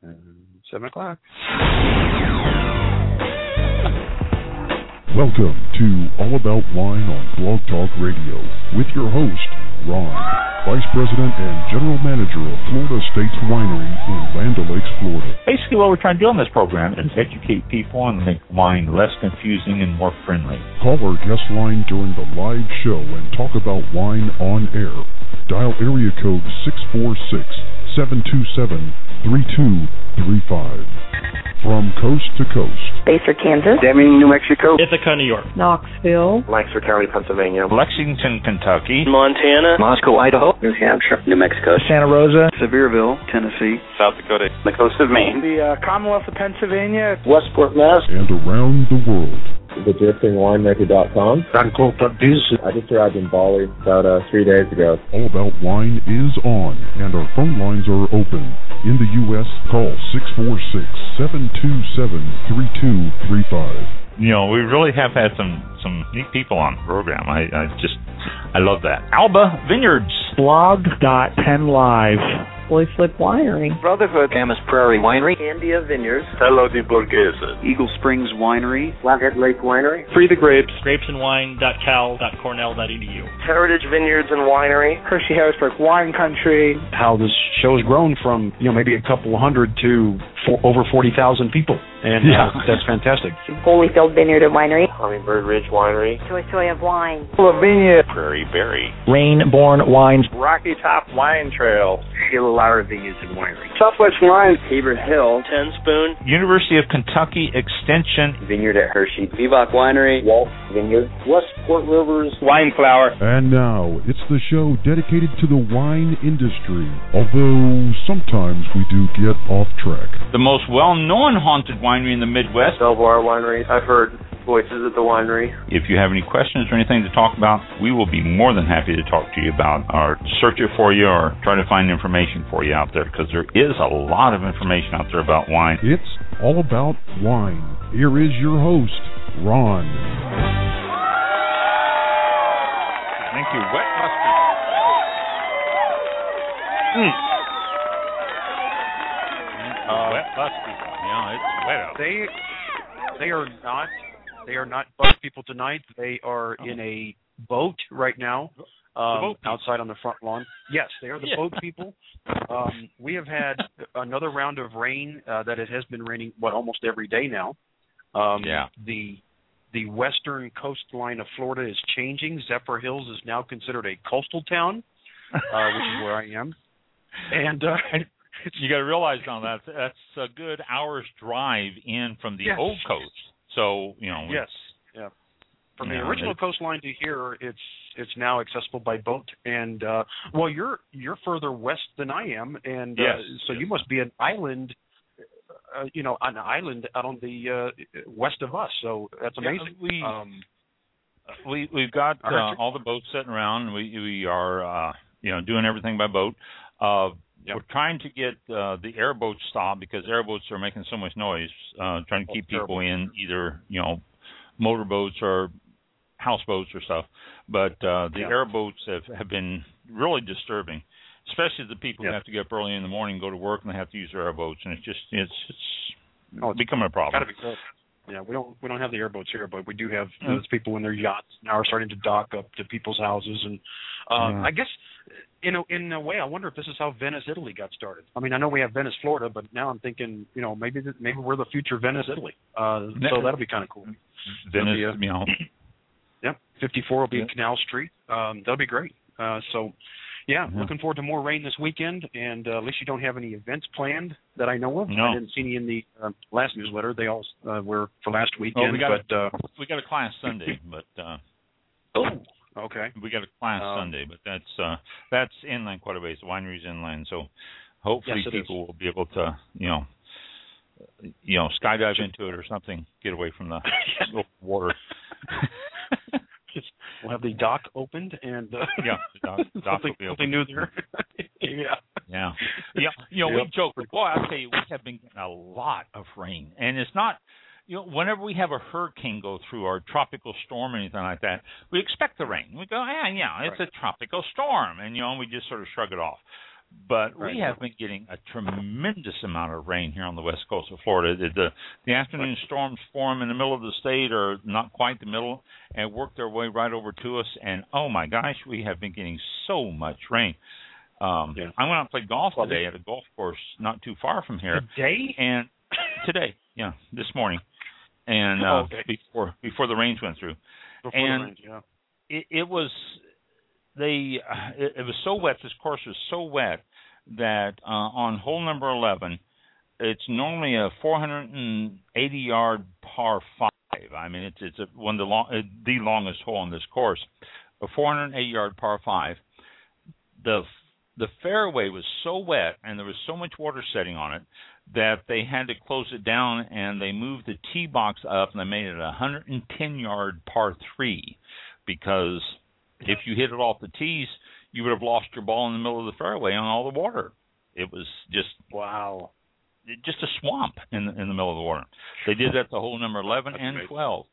7 o'clock. Welcome to All About Wine on Blog Talk Radio with your host, Ron, Vice President and General Manager of Florida States Winery in Land O'Lakes, Florida. Basically, what we're trying to do on this program is educate people and make wine less confusing and more friendly. Call our guest line during the live show and talk about wine on air. Dial area code 646-727-3235. From coast to coast. Basehor, Kansas. Deming, New Mexico. Ithaca, New York. Knoxville. Lancaster County, Pennsylvania. Lexington, Kentucky. Montana. Moscow, Idaho. New Hampshire. New Mexico. Santa Rosa. Sevierville, Tennessee. South Dakota. The coast of Maine. The Commonwealth of Pennsylvania. Westport, Mass. And around the world. TheDriftingWinemaker.com. I just arrived in Bali about 3 days ago. All About Wine is on, and our phone lines are open. In the U.S., call 646-727-3235. You know, we really have had some neat people on the program. I love that. Alba Vineyards. Blog.10live. Boy Flip Winery. Brotherhood. Camas Prairie Winery. Candia Vineyards. Hello de Borghese. Eagle Springs Winery. Flathead Lake Winery. Free the Grapes. Grapesandwine.cal.cornell.edu. Heritage Vineyards and Winery. Hershey Harrisburg Wine Country. How this show has grown from, maybe a couple hundred to over 40,000 people. And that's fantastic. Holyfield Vineyard and Winery. Hummingbird Ridge Winery. Joy of Wine. Lavinia. Prairie Berry. Rainborn Wines. Rocky Top Wine Trail. Sheila Lauer Vineyards and Winery. Southwest Wines. Heber Hill. Ten Spoon. University of Kentucky Extension. Vineyard at Hershey. Vivac Winery. Walt Vineyard. Westport Rivers. Wine Flower. And now, it's the show dedicated to the wine industry, although sometimes we do get off track. The most well-known haunted winery in the Midwest. Belvoir Winery. I've heard voices at the winery. If you have any questions or anything to talk about, we will be more than happy to talk to you about, or search it for you, or try to find information for you out there, because there is a lot of information out there about wine. It's All About Wine. Here is your host, Ron. Thank you. Wet Musky. Wet Musky. Yeah, it's wet out. They are not bus people tonight. They are in a boat right now, outside on the front lawn. Yes, they are the boat people. We have had another round of rain that it has been raining, almost every day now. The western coastline of Florida is changing. Zephyr Hills is now considered a coastal town, which is where I am. And you got to realize now that's a good hour's drive in from the old coast. So from the original coastline to here, it's now accessible by boat. And you're further west than I am, and so you must be an island. An island out on the west of us. So that's amazing. We've got all the boats sitting around. And we are doing everything by boat. We're trying to get the airboats stopped because airboats are making so much noise, trying to keep people in either, motorboats or houseboats or stuff. But the airboats have been really disturbing, especially the people who have to get up early in the morning, go to work, and they have to use their airboats. And it's becoming a problem. Gotta be close. Yeah, we don't have the airboats here, but we do have those people in their yachts now are starting to dock up to people's houses, and I guess in a way, I wonder if this is how Venice, Italy got started. I mean, I know we have Venice, Florida, but now I'm thinking, maybe we're the future Venice, Italy. So that'll be kind of cool. Venice, 54 will be Canal Street. That'll be great. Looking forward to more rain this weekend, and at least you don't have any events planned that I know of. No. I didn't see any in the last newsletter. They all were for last weekend. We got a class Sunday, but okay. We got a class Sunday, but that's inland quite a ways. The winery's inland, so hopefully people will be able to, skydive into it or something, get away from the water. We'll have the dock opened, and the dock will be open. Something new there. We joke, but boy, I'll tell you, we have been getting a lot of rain, and it's not. Whenever we have a hurricane go through or a tropical storm or anything like that, we expect the rain. We go, it's a tropical storm, and we just sort of shrug it off. But we have been getting a tremendous amount of rain here on the west coast of Florida. The afternoon storms form in the middle of the state, or not quite the middle, and work their way right over to us. And, oh, my gosh, we have been getting so much rain. I went out and played golf today at a golf course not too far from here. Today? And today, this morning. And before the rains went through. It was so wet. This course was so wet that on hole number 11, it's normally a 480-yard par 5. I mean, it's one of the longest hole on this course. A 480-yard par 5. The fairway was so wet and there was so much water setting on it that they had to close it down, and they moved the tee box up and they made it a 110-yard par 3, because if you hit it off the tees, you would have lost your ball in the middle of the fairway on all the water. It was just just a swamp in the middle of the water. They did that to hole number 11 and 12.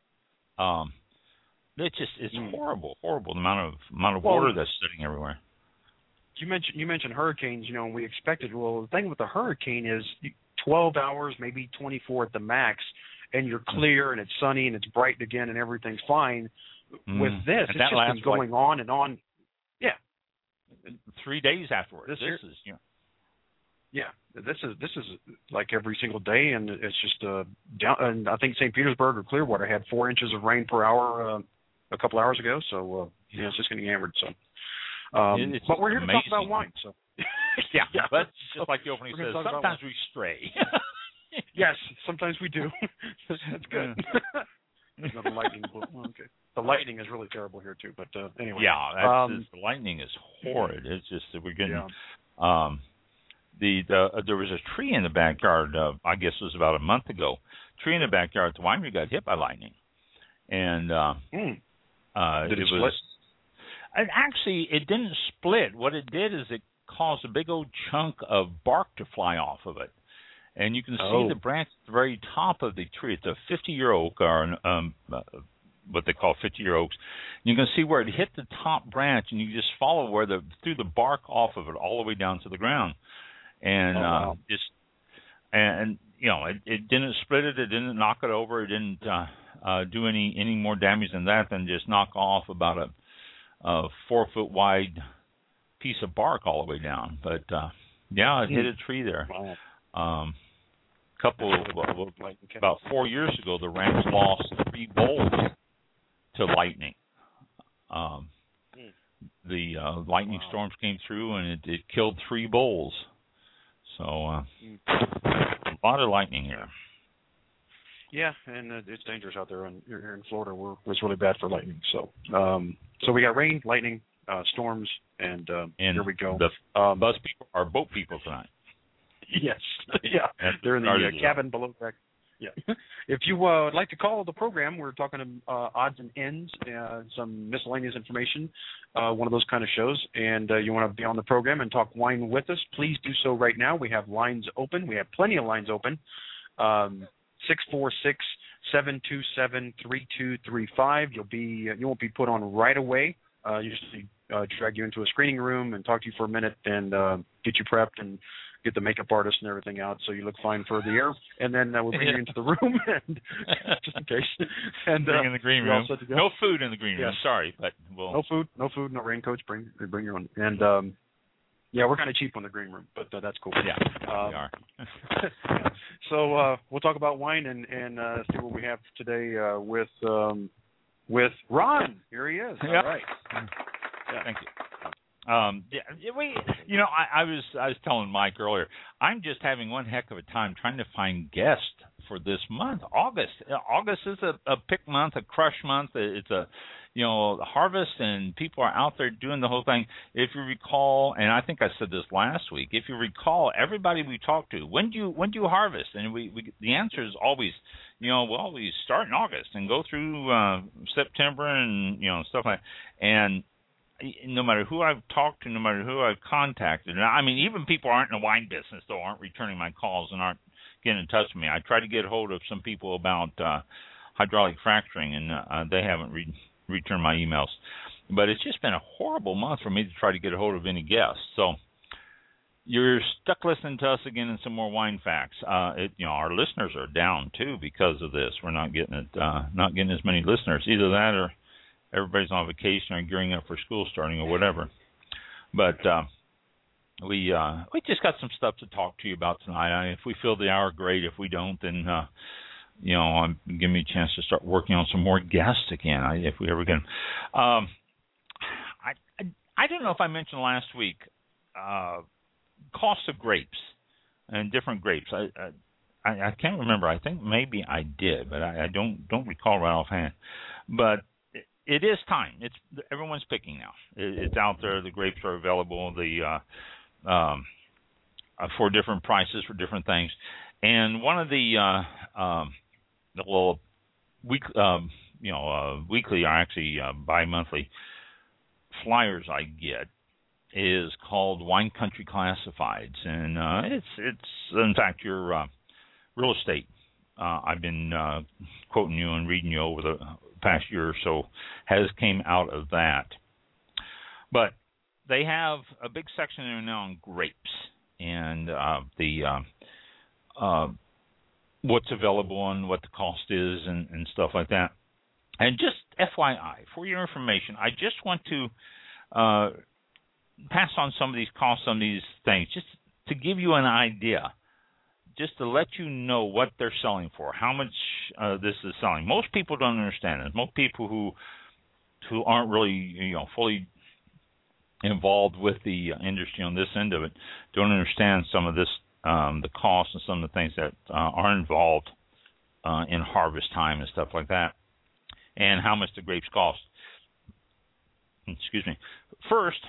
It's horrible the amount of water that's sitting everywhere. You mentioned hurricanes, and we expected. Well, the thing with the hurricane is 12 hours, maybe 24 at the max, and you're clear and it's sunny and it's bright again and everything's fine. With this, it's just been going on and on. Yeah. 3 days afterwards. This is. Yeah, this is like every single day, and it's just down. And I think St. Petersburg or Clearwater had 4 inches of rain per hour a couple hours ago. So it's just getting hammered. So. But we're here to talk about wine. So. yeah, but just like the opening says, sometimes we stray. Yes, sometimes we do. That's good. There's another lightning. Okay. The lightning is really terrible here too. But anyway. Yeah, the lightning is horrid. It's just that we're getting. There was a tree in the backyard. I guess it was about a month ago. Tree in the backyard at the winery got hit by lightning, and did it split? Actually, it didn't split. What it did is it caused a big old chunk of bark to fly off of it. And you can see the branch at the very top of the tree. It's a 50-year oak, or what they call 50-year oaks. You can see where it hit the top branch, and you just follow through the bark off of it all the way down to the ground. And it didn't split it. It didn't knock it over. It didn't do any more damage than that, than just knock off about a 4-foot wide piece of bark all the way down. But it hit a tree there. Wow. About 4 years ago, the ranch lost 3 bulls to lightning. The lightning storms came through, and it killed 3 bulls. So a lot of lightning here. Yeah, and it's dangerous out there. And here in Florida, it's really bad for lightning. So, so we got rain, lightning, storms, and here we go. The bus people are boat people tonight. Yes, yeah, they're in the cabin below deck. Yeah. If you would like to call the program, we're talking odds and ends, some miscellaneous information, one of those kind of shows, and you want to be on the program and talk wine with us, please do so right now. We have lines open. We have plenty of lines open. 646-727-3235. You won't be put on right away. Usually drag you into a screening room and talk to you for a minute and get you prepped and get the makeup artist and everything out so you look fine for the air, and then we'll bring you into the room and just in case. And bring in the green room. No food in the green room. Sorry, but we'll no food, no raincoats. Bring your own. And we're kind of cheap on the green room, but that's cool. Yeah, we are. So we'll talk about wine and see what we have today with Ron. Here he is. All right. Yeah. Thank you. I was telling Mike earlier, I'm just having one heck of a time trying to find guests for this month. August is a pick month, a crush month. It's a harvest, and people are out there doing the whole thing. If you recall, and I think I said this last week, if you recall, everybody we talked to, when do you harvest? And we the answer is always, we start in August and go through September and stuff like that. And no matter who I've talked to, no matter who I've contacted, and I mean, even people who aren't in the wine business, though, aren't returning my calls and aren't getting in touch with me. I tried to get a hold of some people about hydraulic fracturing, and they haven't returned my emails. But it's just been a horrible month for me to try to get a hold of any guests. So You're stuck listening to us again in some more wine facts. Our listeners are down too because of this. We're not getting as many listeners. Either that, or everybody's on vacation or gearing up for school starting, or whatever. But we just got some stuff to talk to you about tonight. If we fill the hour, great. If we don't, then give me a chance to start working on some more guests again. If we ever get them. I don't know if I mentioned last week. Cost of grapes and different grapes. I can't remember. I think maybe I did, but I don't recall right offhand. But it is time. Everyone's picking now. It's out there. The grapes are available. For different prices for different things. And one of the weekly or actually bi-monthly flyers I get is called Wine Country Classifieds, and it's in fact your real estate. I've been quoting you and reading you over the past year or so has came out of that. But they have a big section there now on grapes and what's available and what the cost is and stuff like that. And just FYI, for your information, I just want to pass on some of these costs on these things, just to give you an idea, just to let you know what they're selling for, how much this is selling. Most people don't understand it. Most people who aren't really fully involved with the industry on this end of it don't understand some of this, the costs and some of the things that are involved in harvest time and stuff like that, and how much the grapes cost. Excuse me. First,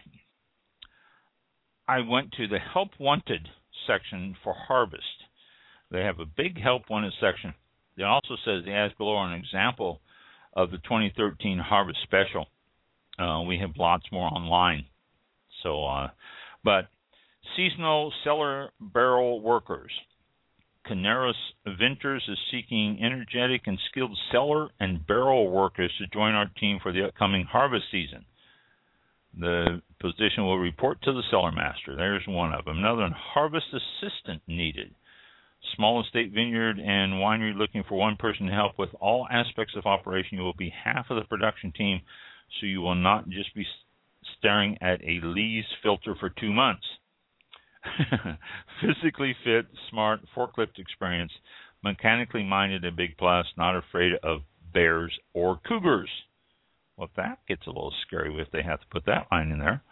I went to the Help Wanted section for harvest. They have a big Help Wanted section. It also says, as below, an example of the 2013 Harvest Special. We have lots more online. So, but seasonal cellar barrel workers. Canaris Ventures is seeking energetic and skilled cellar and barrel workers to join our team for the upcoming harvest season. The position will report to the cellar master. There's one of them. Another one, harvest assistant needed. Small estate vineyard and winery looking for one person to help with all aspects of operation. You will be half of the production team, so you will not just be staring at a Lee's filter for 2 months. Physically fit, smart, forklift experience, mechanically minded, a big plus, not afraid of bears or cougars. Well, that gets a little scary if they have to put that line in there.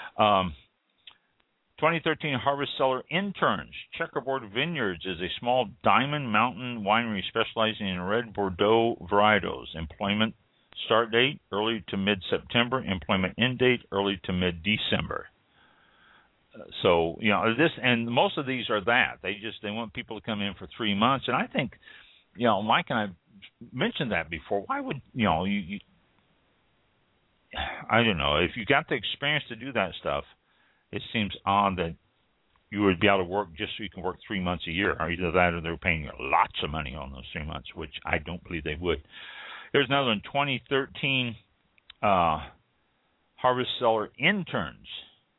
2013 Harvest Cellar Interns. Checkerboard Vineyards is a small Diamond Mountain winery specializing in red Bordeaux varietals. Employment start date, early to mid-September. Employment end date, early to mid-December. So, this, and most of these are that. They want people to come in for 3 months. And I think, Mike and I mentioned that before. Why would, I don't know. If you got the experience to do that stuff, it seems odd that you would be able to work just so you can work 3 months a year. Or either that or they're paying you lots of money on those 3 months, which I don't believe they would. There's another one, 2013 Harvest Cellar Interns.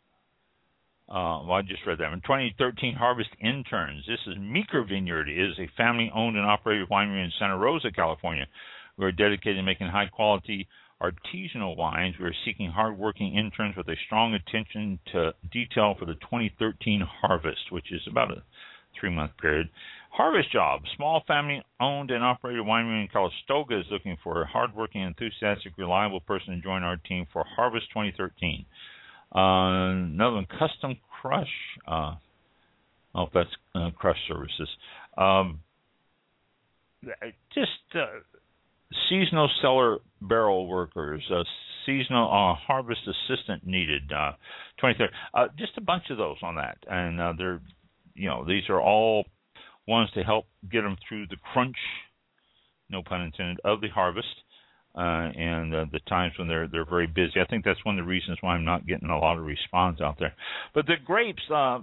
I just read that one. 2013 Harvest Interns. This is Meeker Vineyard. It is a family-owned and operated winery in Santa Rosa, California. We are dedicated to making high-quality artisanal wines. We are seeking hard-working interns with a strong attention to detail for the 2013 harvest, which is about a 3-month period. Harvest job. Small family-owned and operated winery in Calistoga is looking for a hard-working, enthusiastic, reliable person to join our team for Harvest 2013. Another one, Custom Crush. That's crush services. Seasonal cellar barrel workers. Seasonal harvest assistant needed. 23rd. Just a bunch of those on that, and they're, these are all ones to help get them through the crunch, no pun intended, of the harvest. And the times when they're very busy. I think that's one of the reasons why I'm not getting a lot of response out there. But the grapes, I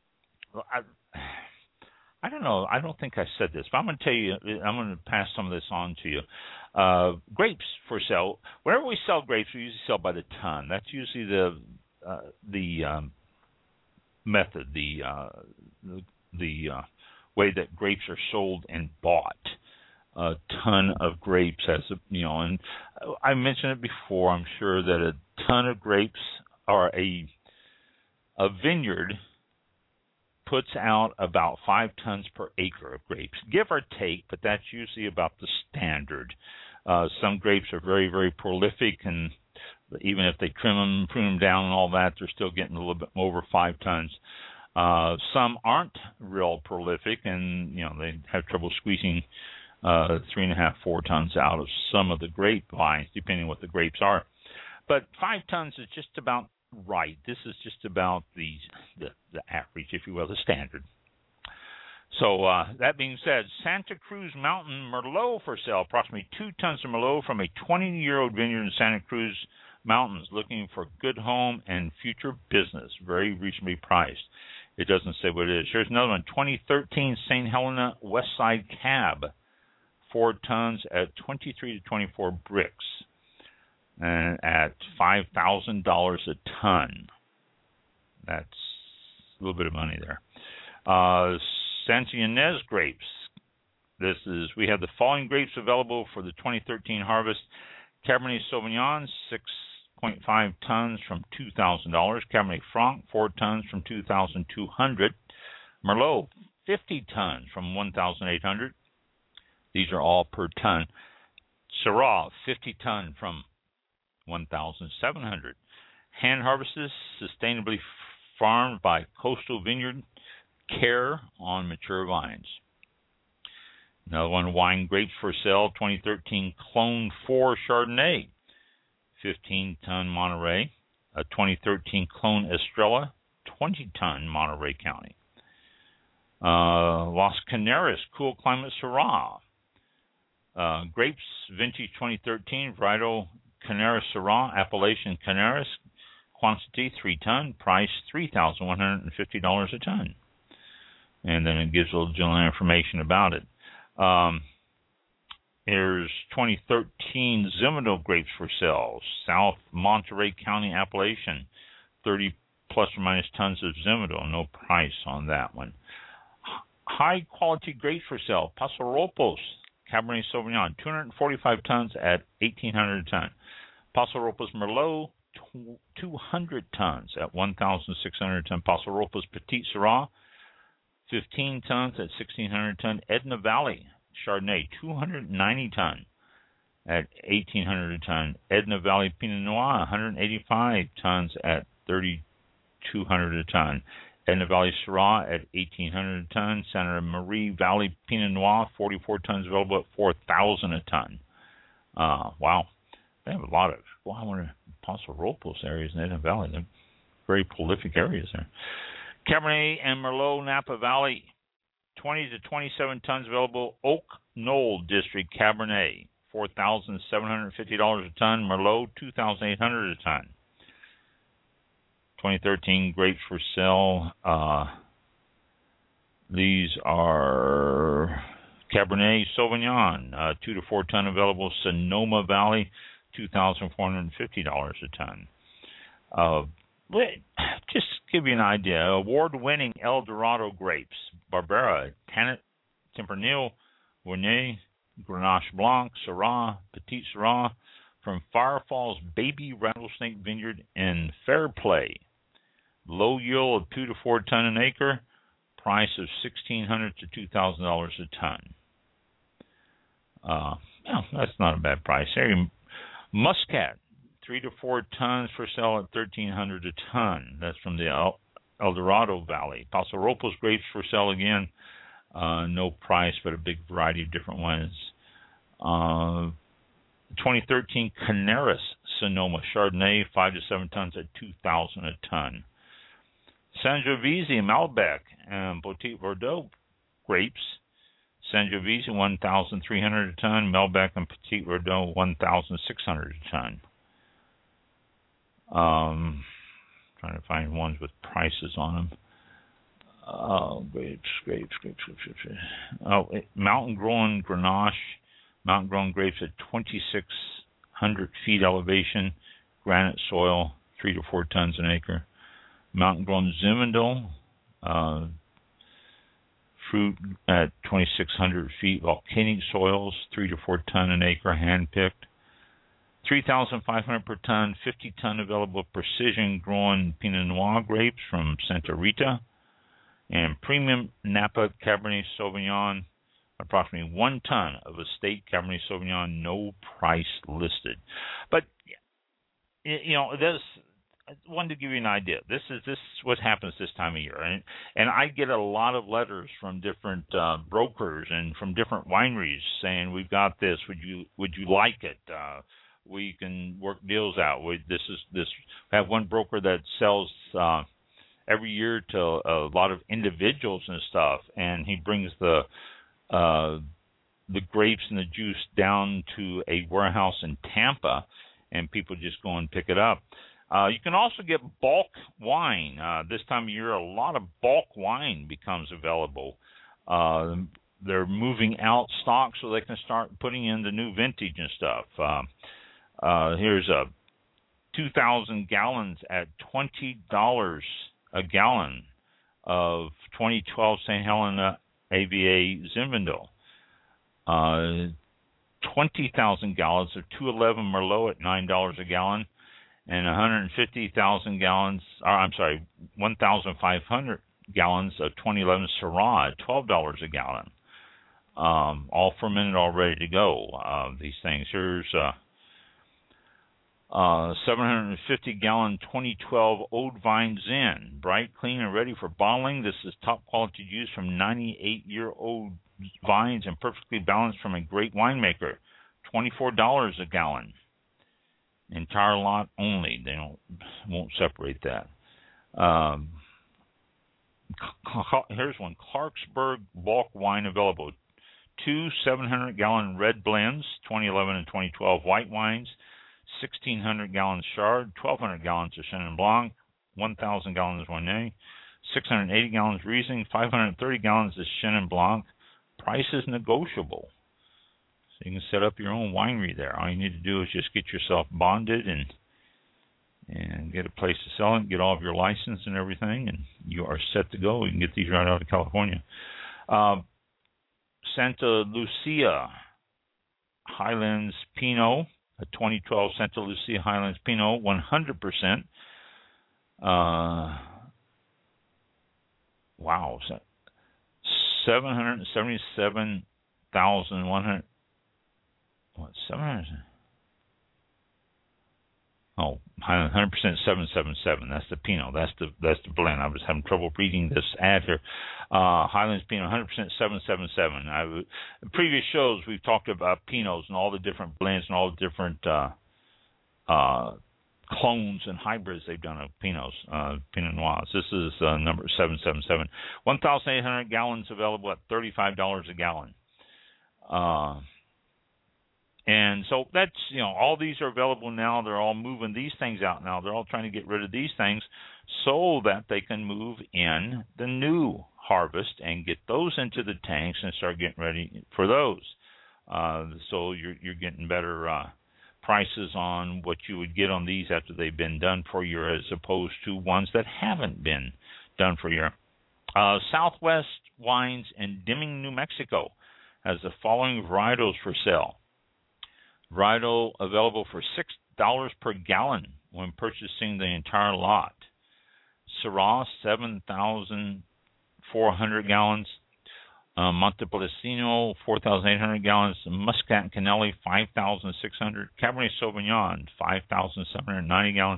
don't know. I don't think I said this, but I'm going to tell you. I'm going to pass some of this on to you. Grapes for sale. Whenever we sell grapes, we usually sell by the ton. That's usually method, the way that grapes are sold and bought. A ton of grapes, and I mentioned it before. I'm sure that a ton of grapes, or a vineyard, puts out about 5 tons per acre of grapes, give or take, but that's usually about the standard. Some grapes are very, very prolific, and even if they trim them, prune them down and all that, they're still getting a little bit over 5 tons. Some aren't real prolific, and they have trouble squeezing 3.5, 4 tons out of some of the grapevines, depending on what the grapes are. But 5 tons is just about right. This is just about the average, if you will, the standard. So that being said, Santa Cruz Mountain Merlot for sale. Approximately 2 tons of Merlot from a 20-year-old vineyard in Santa Cruz Mountains, looking for good home and future business. Very reasonably priced. It doesn't say what it is. Here's another one. 2013 St. Helena Westside Cab. 4 tons at 23 to 24 bricks. And at $5,000 a ton. That's a little bit of money there. Santa Ynez grapes. We have the following grapes available for the 2013 harvest. Cabernet Sauvignon, 6.5 tons from $2,000. Cabernet Franc, 4 tons from $2,200. Merlot, 50 tons from $1,800. These are all per ton. Syrah, 50 ton from $1,700. Hand harvested, sustainably farmed by Coastal Vineyard Care on mature vines. Another one, wine grapes for sale, 2013 Clone 4 Chardonnay, 15-ton Monterey. A 2013 Clone Estrella, 20-ton Monterey County. Las Canaras Cool Climate Syrah. Grapes, vintage 2013, varietal Canaras Syrah, Appellation Canaras, quantity 3 ton, price $3,150 a ton. And then it gives a little general information about it. Here's 2013 Zinfandel grapes for sale, South Monterey County, Appellation, 30 plus or minus tons of Zinfandel, no price on that one. High quality grapes for sale, Paso Robles Cabernet Sauvignon, 245 tons at $1,800 a ton. Paso Robles Merlot, 200 tons at $1,600 a ton. Paso Robles Petit Syrah, 15 tons at $1,600 a ton. Edna Valley Chardonnay, 290 ton at $1,800 a ton. Edna Valley Pinot Noir, 185 tons at $3,200 a ton. Edna Valley Syrah at $1,800 a ton. Santa Maria Valley Pinot Noir, 44 tons available at $4,000 a ton. Wow. They have a lot of, well, I wonder, Paso Robles areas in Edna Valley. They're very prolific areas there. Cabernet and Merlot Napa Valley, 20 to 27 tons available. Oak Knoll District Cabernet, $4,750 a ton. Merlot, $2,800 a ton. 2013 grapes for sale. These are Cabernet Sauvignon, 2 to 4 ton available. Sonoma Valley, $2,450 a ton. Just give you an idea. Award-winning El Dorado grapes, Barbera, Tanit, Tempranillo, Viognier, Grenache Blanc, Syrah, Petit Syrah, from Fire Falls Baby Rattlesnake Vineyard in Fairplay. Low yield of 2 to 4 ton an acre. Price of $1,600 to $2,000 a ton. That's not a bad price. There, Muscat, 3 to 4 tons for sale at $1,300 a ton. That's from the El Dorado Valley. Paso Robles grapes for sale again. No price, but a big variety of different ones. 2013 Canaras Sonoma Chardonnay, 5 to 7 tons at $2,000 a ton. Sangiovese, Malbec, and Petit Verdot grapes. Sangiovese, 1,300 a ton. Malbec and Petit Verdot, 1,600 a ton. Trying to find ones with prices on them. Grapes. Oh, mountain grown Grenache. Mountain grown grapes at 2,600 feet elevation. Granite soil, 3 to 4 tons an acre. Mountain grown Zinfandel, Fruit at 2,600 feet. Volcanic soils, 3 to 4 ton an acre, hand-picked. 3,500 per ton, 50 ton available precision-grown Pinot Noir grapes from Santa Rita. And premium Napa Cabernet Sauvignon, approximately 1 ton of estate Cabernet Sauvignon, no price listed. But, you know, this, I wanted to give you an idea. This is what happens this time of year. And I get a lot of letters from different brokers and from different wineries saying, we've got this, would you like it? We can work deals out. We have one broker that sells every year to a lot of individuals and stuff, and he brings the grapes and the juice down to a warehouse in Tampa, and people just go and pick it up. You can also get bulk wine. This time of year, a lot of bulk wine becomes available. They're moving out stock so they can start putting in the new vintage and stuff. Here's 2,000 gallons at $20 a gallon of 2012 St. Helena AVA Zinfandel. 20,000 gallons of 211 Merlot at $9 a gallon, and 1,500 gallons of 2011 Syrah at $12 a gallon. All fermented, all ready to go. These things. Here's 750 gallon 2012 Old Vine Zin, bright, clean, and ready for bottling. This is top quality juice from 98-year-old vines and perfectly balanced from a great winemaker. $24 a gallon. Entire lot only. They won't separate that. Here's one. Clarksburg bulk wine available. 2 700-gallon red blends, 2011 and 2012 white wines, 1,600 gallons Chard, 1,200 gallons of Chenin Blanc, 1,000 gallons Viognier, 680 gallons Riesling, 530 gallons of Chenin Blanc. Price is negotiable. So you can set up your own winery there. All you need to do is just get yourself bonded and get a place to sell it, get all of your license and everything, and you are set to go. You can get these right out of California. Santa Lucia Highlands Pinot, a 2012 Santa Lucia Highlands Pinot, 100%. Wow, 777,100. What, 700? Oh, 100% 777. That's the Pinot. That's the blend. I was having trouble reading this ad here. Highlands Pinot, 100% 777. In previous shows, we've talked about Pinots and all the different blends and all the different clones and hybrids they've done of Pinots, Pinot Noirs. This is number 777. 1,800 gallons available at $35 a gallon. And so that's, all these are available now. They're all moving these things out now. They're all trying to get rid of these things so that they can move in the new harvest and get those into the tanks and start getting ready for those. So you're getting better prices on what you would get on these after they've been done for you, as opposed to ones that haven't been done for you. Southwest Wines in Deming, New Mexico has the following varietals for sale. Varietal available for $6 per gallon when purchasing the entire lot. Syrah, 7,400 gallons. Montepulciano, 4,800 gallons. Muscat and Canelli, 5,600. Cabernet Sauvignon, 5,790 gallons.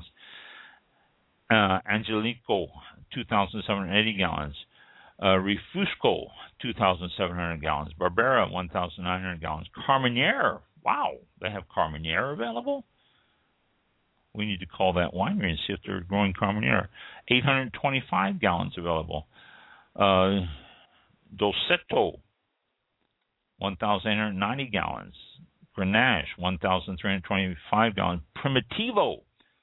Angelico, 2,780 gallons. Refusco, 2,700 gallons. Barbera, 1,900 gallons. Carmenere, wow, they have Carmenere available? We need to call that winery and see if they're growing Carmenere. 825 gallons available. Dolcetto, 1,890 gallons. Grenache, 1,325 gallons. Primitivo,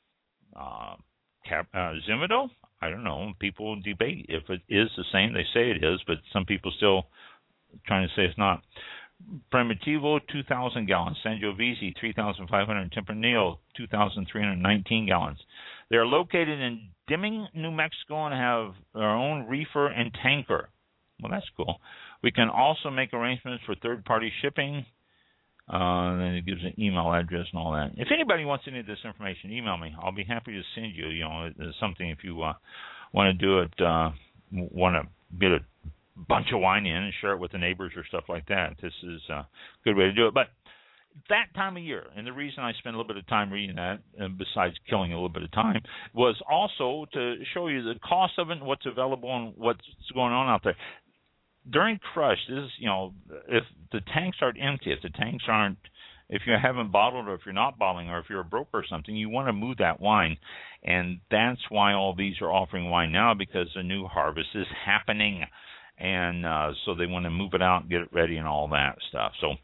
Zinfandel, I don't know. People debate if it is the same. They say it is, but some people still trying to say it's not. Primitivo, 2,000 gallons. Sangiovese, 3,500. Tempranillo, 2,319 gallons. They're located in Deming, New Mexico, and have their own reefer and tanker. Well, that's cool. We can also make arrangements for third-party shipping. Then it gives an email address and all that. If anybody wants any of this information, email me. I'll be happy to send you. Something if you want to do it, want to get a bunch of wine in and share it with the neighbors or stuff like that. This is a good way to do it. But that time of year, and the reason I spent a little bit of time reading that, besides killing a little bit of time, was also to show you the cost of it and what's available and what's going on out there. During crush, this is, if the tanks aren't empty, if you haven't bottled or if you're not bottling or if you're a broker or something, you want to move that wine. And that's why all these are offering wine now, because the new harvest is happening. And so they want to move it out and get it ready and all that stuff. So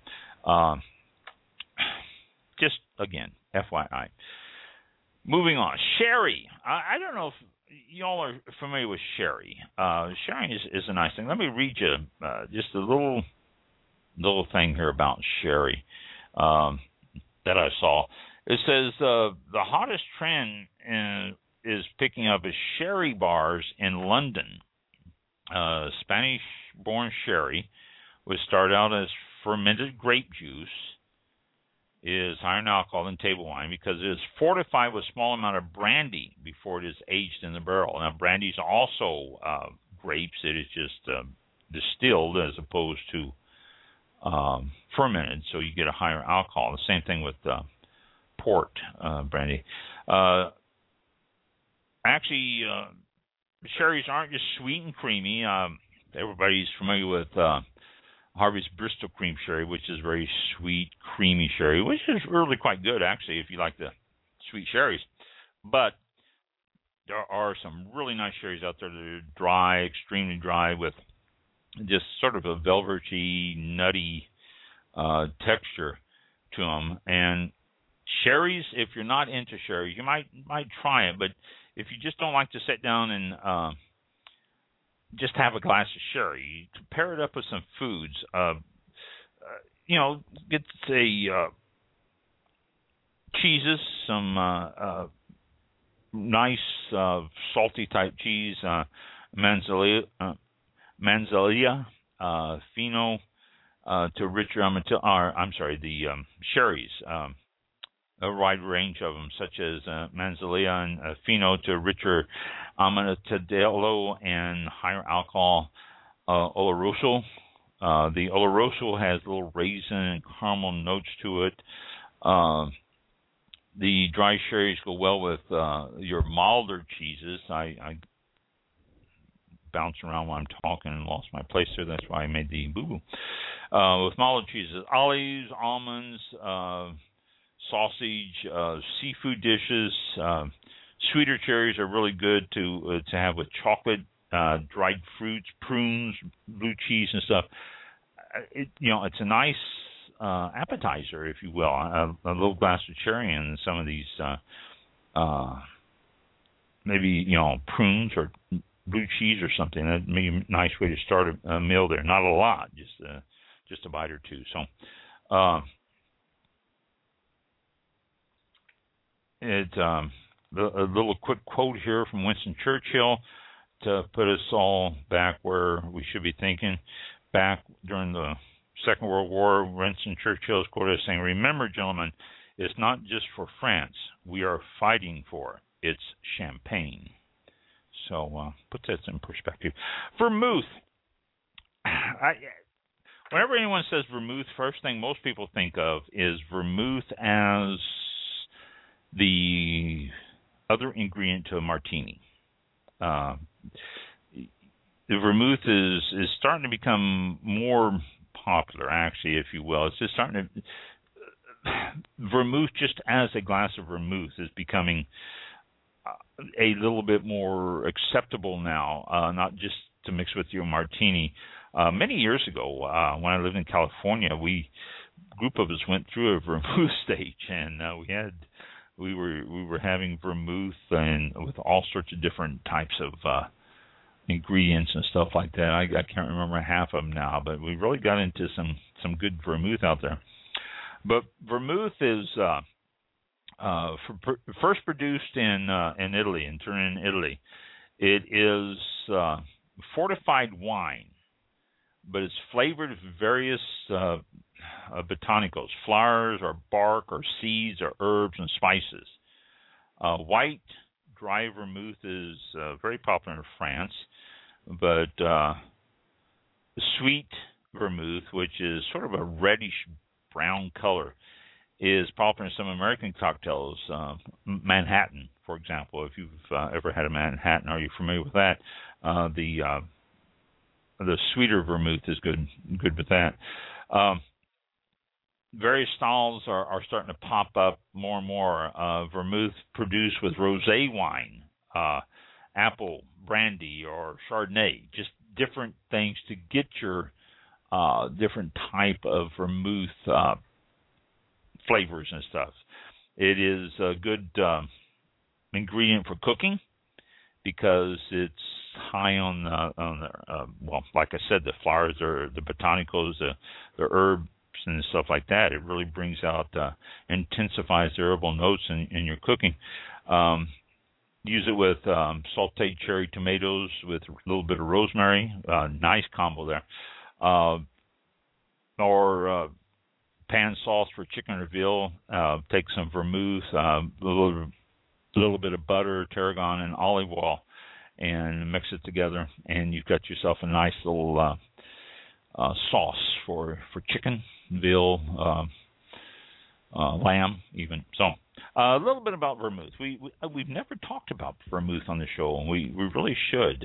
just, again, FYI. Moving on. Sherry. I don't know if y'all are familiar with sherry. Sherry is a nice thing. Let me read you just a little thing here about sherry that I saw. It says the hottest trend is picking up is sherry bars in London. Spanish-born sherry, which started out as fermented grape juice, is higher in alcohol than table wine because it is fortified with a small amount of brandy before it is aged in the barrel. Now, brandy is also grapes. It is just distilled as opposed to fermented, so you get a higher alcohol. The same thing with port brandy. Actually, sherries aren't just sweet and creamy. Everybody's familiar with Harvey's Bristol Cream Sherry, which is very sweet, creamy sherry, which is really quite good, actually, if you like the sweet sherries. But there are some really nice sherries out there that are dry, extremely dry, with just sort of a velvety, nutty texture to them. And sherries, if you're not into sherries, you might try it, but if you just don't like to sit down and just have a glass of sherry, to pair it up with some foods, get say cheeses, some nice salty type cheese, manzanilla, fino, to richer the sherries. A wide range of them, such as manzanilla and fino, to richer amontillado and higher alcohol oloroso. The oloroso has little raisin and caramel notes to it. The dry sherries go well with your milder cheeses. I bounced around while I'm talking and lost my place there. That's why I made the boo-boo. With milder cheeses, olives, almonds, sausage, seafood dishes. Sweeter cherries are really good to have with chocolate, dried fruits, prunes, blue cheese, and stuff. It's a nice appetizer, if you will. A little glass of cherry and some of these, maybe prunes or blue cheese or something. That'd be a nice way to start a meal there. Not a lot, just a bite or two. So. A little quick quote here from Winston Churchill to put us all back where we should be thinking. Back during the Second World War, Winston Churchill is quoted as saying, "Remember, gentlemen, it's not just for France we are fighting for. It's champagne." So put that in perspective. Vermouth. Whenever anyone says vermouth, first thing most people think of is vermouth as the other ingredient to a martini. The vermouth is starting to become more popular, actually, if you will. It's just starting to... vermouth, just as a glass of vermouth, is becoming a little bit more acceptable now, not just to mix with your martini. Many years ago, when I lived in California, a group of us went through a vermouth stage, and we were having vermouth and with all sorts of different types of ingredients and stuff like that. I can't remember half of them now, but we really got into some good vermouth out there. But vermouth is first produced in Italy, in Turin, Italy. It is fortified wine, but it's flavored with various botanicals, flowers or bark or seeds or herbs and spices. White dry vermouth is very popular in France, but sweet vermouth, which is sort of a reddish brown color, is popular in some American cocktails. Manhattan, for example, if you've ever had a Manhattan, are you familiar with that? The sweeter vermouth is good with that. Various styles are starting to pop up more and more. Vermouth produced with rosé wine, apple brandy, or Chardonnay, just different things to get your different type of vermouth flavors and stuff. It is a good ingredient for cooking because it's high on well, like I said, the flowers, or the botanicals, the herbs and stuff like that. It really brings out, intensifies the herbal notes in your cooking. Use it with sauteed cherry tomatoes with a little bit of rosemary. Nice combo there. Or pan sauce for chicken or veal. Take some vermouth, a little bit of butter, tarragon, and olive oil, and mix it together, and you've got yourself a nice little sauce for chicken, veal, lamb, even. So a little bit about vermouth. We've never talked about vermouth on the show, and we really should.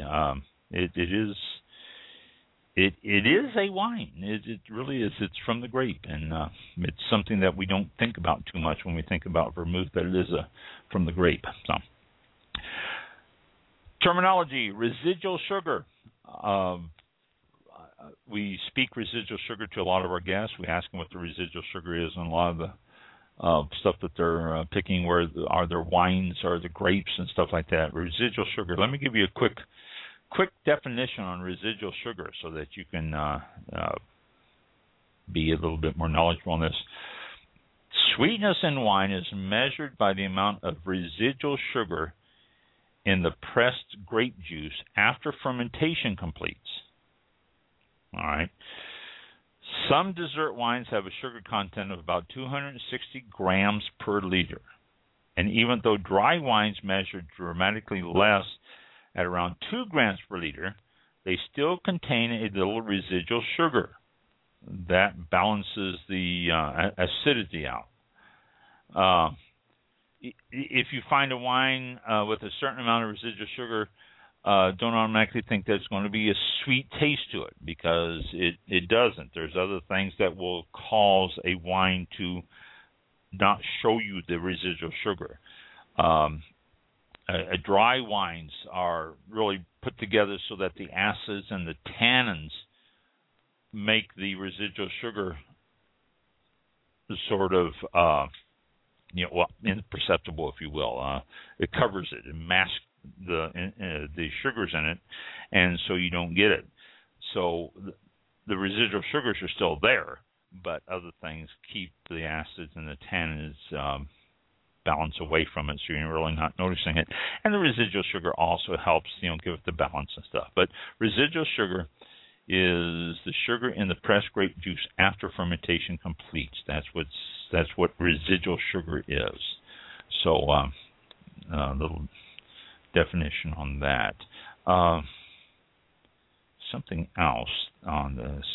It is a wine. It really is. It's from the grape, and it's something that we don't think about too much when we think about vermouth, that it is from the grape. So, terminology: residual sugar. We speak residual sugar to a lot of our guests. We ask them what the residual sugar is, and a lot of the stuff that they're picking, where are their wines or the grapes and stuff like that. Residual sugar. Let me give you a quick definition on residual sugar so that you can be a little bit more knowledgeable on this. Sweetness in wine is measured by the amount of residual sugar in the pressed grape juice after fermentation completes. All right. Some dessert wines have a sugar content of about 260 grams per liter. And even though dry wines measure dramatically less at around 2 grams per liter, they still contain a little residual sugar. That balances the acidity out. If you find a wine with a certain amount of residual sugar, don't automatically think there's going to be a sweet taste to it, because it doesn't. There's other things that will cause a wine to not show you the residual sugar. Dry wines are really put together so that the acids and the tannins make the residual sugar sort of imperceptible, if you will. It covers it and masks the sugars in it, and so you don't get it. So the residual sugars are still there, but other things keep the acids and the tannins balance away from it, so you're really not noticing it. And the residual sugar also helps, give it the balance and stuff. But residual sugar is the sugar in the pressed grape juice after fermentation completes. That's what residual sugar is. So a little definition on that. Something else on this.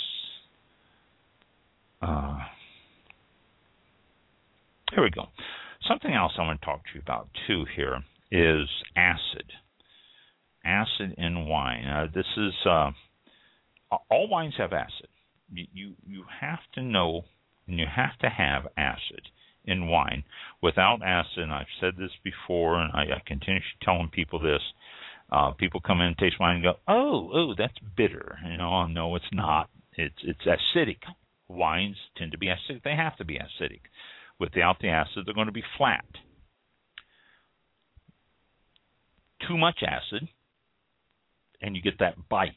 Here we go. Something else I want to talk to you about too here is acid. Acid in wine. This is all wines have acid. You have to know, and you have to have acid in wine. Without acid, and I've said this before, and I continue telling people this. People come in and taste wine and go, "Oh, that's bitter." No, it's not. It's acidic. Wines tend to be acidic. They have to be acidic. Without the acid, they're going to be flat. Too much acid and you get that bite.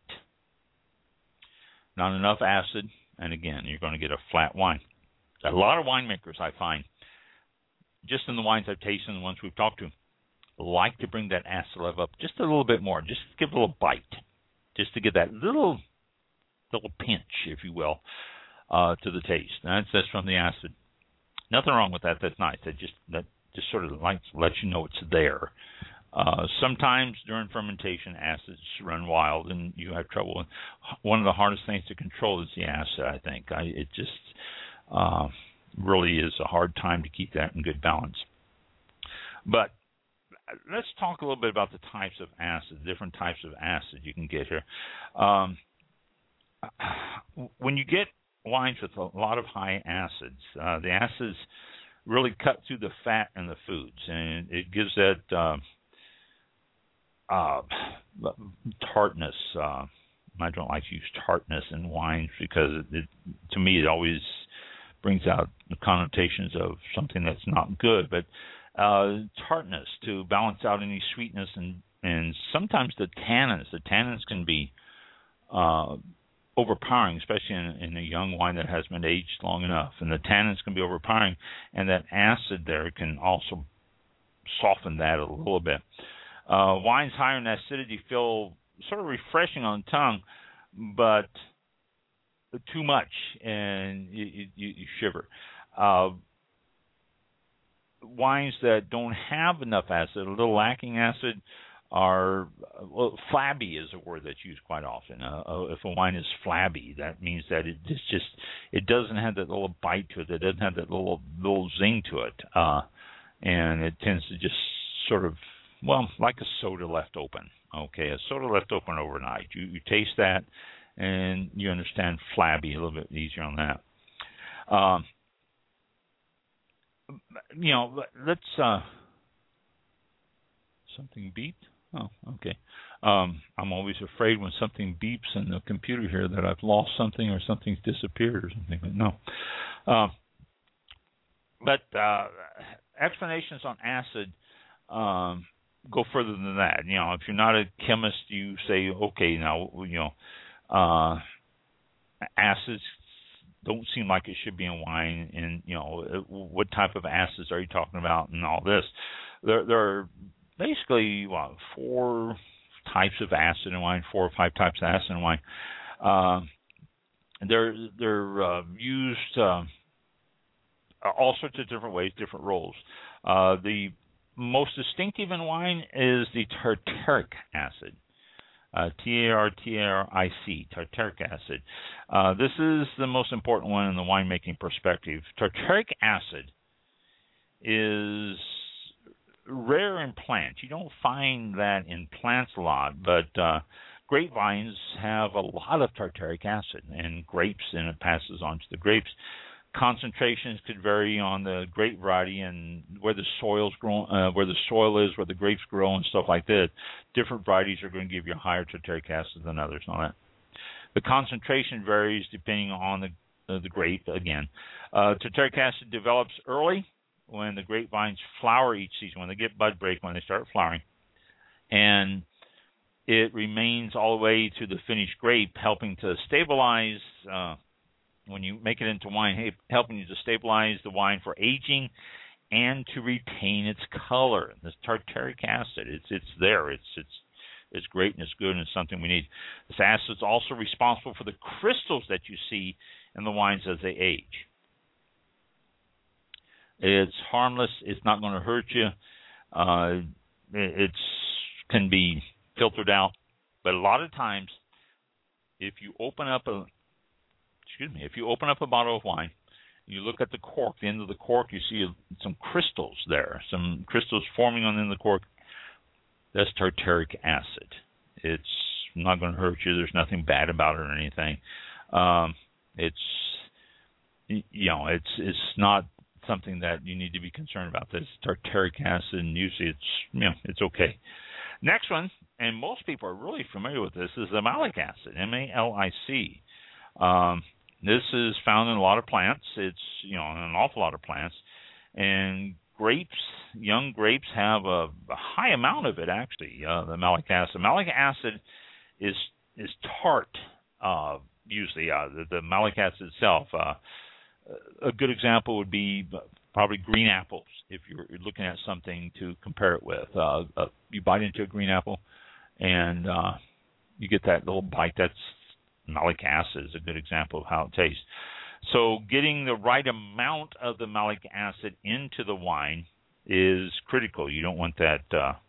Not enough acid, and again, you're going to get a flat wine. A lot of winemakers, I find, just in the wines I've tasted and the ones we've talked to, like to bring that acid level up just a little bit more, just give it a little bite, just to get that little pinch, if you will, to the taste. That's from the acid. Nothing wrong with that. That's nice. That just sort of lets you know it's there. Sometimes during fermentation, acids run wild and you have trouble. One of the hardest things to control is the acid, I think. It just really is a hard time to keep that in good balance. But let's talk a little bit about the types of acid, different types of acid you can get here. When you get wines with a lot of high acids, the acids really cut through the fat in the foods, and it gives that tartness. I don't like to use tartness in wines because to me it always brings out the connotations of something that's not good. But tartness to balance out any sweetness, and sometimes the tannins. The tannins can be overpowering, especially in a young wine that has been aged long enough. And the tannins can be overpowering, and that acid there can also soften that a little bit. Wines higher in acidity feel sort of refreshing on the tongue, but too much, and you shiver. Wines that don't have enough acid, a little lacking acid, are flabby is a word that's used quite often. If a wine is flabby, that means that it doesn't have that little bite to it. It doesn't have that little zing to it, and it tends to just sort of, well, like a soda left open. Okay, a soda left open overnight. You taste that, and you understand flabby a little bit easier on that. Let's something beeped. Oh, okay. I'm always afraid when something beeps in the computer here that I've lost something or something's disappeared or something. But no. But explanations on acid go further than that. If you're not a chemist, you say, okay, now, acids don't seem like it should be in wine, and what type of acids are you talking about, and all this. There are basically 4 types of acid in wine, 4 or 5 types of acid in wine. They're used all sorts of different ways, different roles. The most distinctive in wine is the tartaric acid. T-A-R-T-A-R-I-C, tartaric acid. This is the most important one in the winemaking perspective. Tartaric acid is rare in plants. You don't find that in plants a lot, but grapevines have a lot of tartaric acid, and grapes, and it passes on to the grapes. Concentrations could vary on the grape variety and where the soil's grown, where the soil is, where the grapes grow, and stuff like that. Different varieties are going to give you higher tartaric acid than others on that. The concentration varies depending on the grape. Again, tartaric acid develops early when the grapevines flower each season, when they get bud break, when they start flowering, and it remains all the way to the finished grape, helping to stabilize. When you make it into wine, helping you to stabilize the wine for aging and to retain its color. This tartaric acid, it's there. It's great and it's good and it's something we need. This acid is also responsible for the crystals that you see in the wines as they age. It's harmless. It's not going to hurt you. It can be filtered out, but a lot of times, if you open up a bottle of wine, you look at the cork, the end of the cork, you see some crystals there, some crystals forming on the end of the cork. That's tartaric acid. It's not going to hurt you. There's nothing bad about it or anything. It's not something that you need to be concerned about. This tartaric acid, and usually it's okay. Next one, and most people are really familiar with this, is the malic acid, M-A-L-I-C. This is found in a lot of plants. It's, in an awful lot of plants. And grapes, young grapes, have a high amount of it, actually, the malic acid. Malic acid is tart. Usually, the malic acid itself. A good example would be probably green apples. If you're looking at something to compare it with, you bite into a green apple, and you get that little bite. That's malic acid is a good example of how it tastes. So getting the right amount of the malic acid into the wine is critical. You don't want that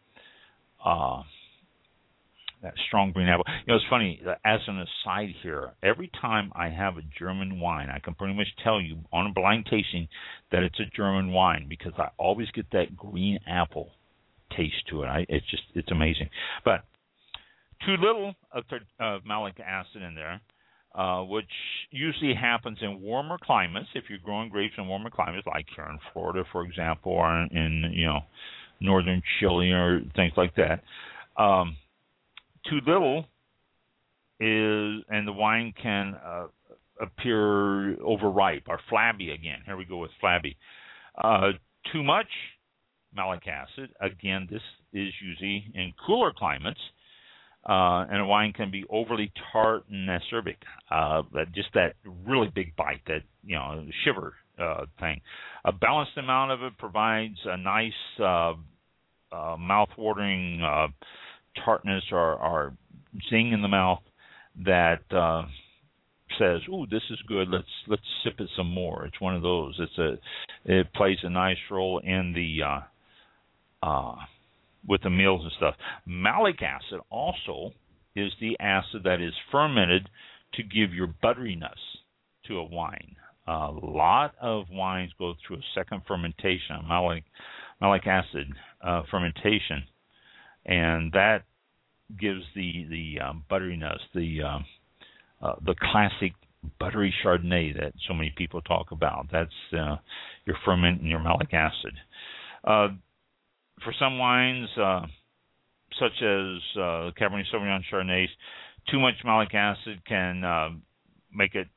that strong green apple. It's funny, as an aside here, every time I have a German wine, I can pretty much tell you on a blind tasting that it's a German wine because I always get that green apple taste to it. It's amazing. But too little of malic acid in there, which usually happens in warmer climates. If you're growing grapes in warmer climates, like here in Florida, for example, or in northern Chile or things like that. Too little and the wine can appear overripe or flabby again. Here we go with flabby. Too much malic acid, again, this is usually in cooler climates, and a wine can be overly tart and acerbic. Just that really big bite, that shiver thing. A balanced amount of it provides a nice mouth-watering tartness or zing in the mouth that says, "Ooh, this is good. Let's sip it some more." It's one of those. It plays a nice role in the with the meals and stuff. Malic acid also is the acid that is fermented to give your butteriness to a wine. A lot of wines go through a second fermentation, malic acid fermentation, and that gives the butteriness, the classic buttery Chardonnay that so many people talk about. That's your ferment and your malic acid. For some wines, such as Cabernet Sauvignon Chardonnays, too much malic acid can make it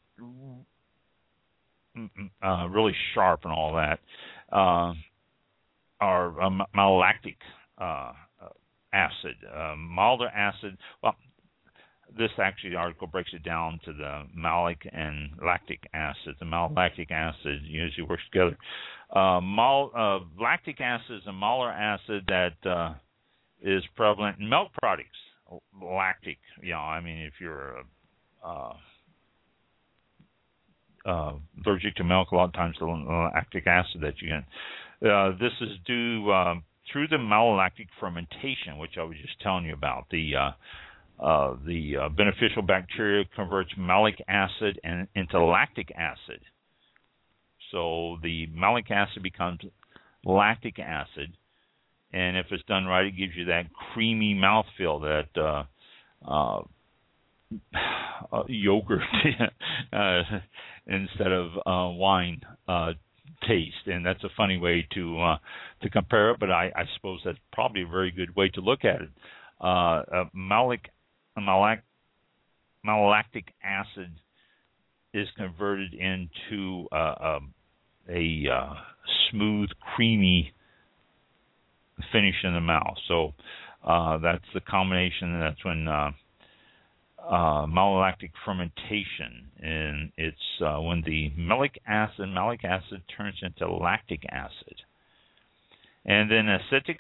really sharp and all that. Or malolactic acid, milder acid. Well, this actually article breaks it down to the malic and lactic acid. The malolactic acid usually works together. Lactic acid is a milder acid that is prevalent in milk products. Lactic, if you're allergic to milk, a lot of times the lactic acid that you get. This is due through the malolactic fermentation, which I was just telling you about. The beneficial bacteria converts malic acid into lactic acid. So the malic acid becomes lactic acid, and if it's done right, it gives you that creamy mouthfeel that yogurt instead of wine taste. And that's a funny way to compare it, but I suppose that's probably a very good way to look at it. Malolactic acid is converted into a smooth, creamy finish in the mouth. So that's the combination. That's when malolactic fermentation, and it's when the malic acid turns into lactic acid. And then acetic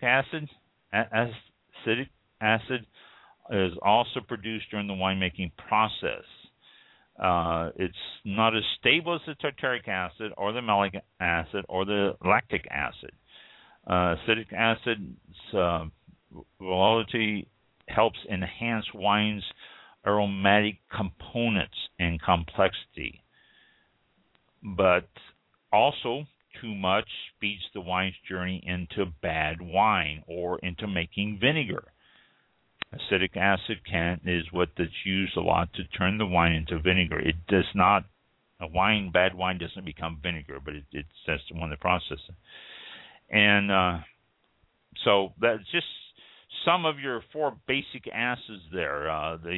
acid is also produced during the winemaking process. It's not as stable as the tartaric acid or the malic acid or the lactic acid. Acetic acid's volatility helps enhance wine's aromatic components and complexity, but also too much speeds the wine's journey into bad wine or into making vinegar. Acetic acid is what that's used a lot to turn the wine into vinegar. It does not, bad wine doesn't become vinegar, but it's that's one of the processes. And so that's just some of your four basic acids there.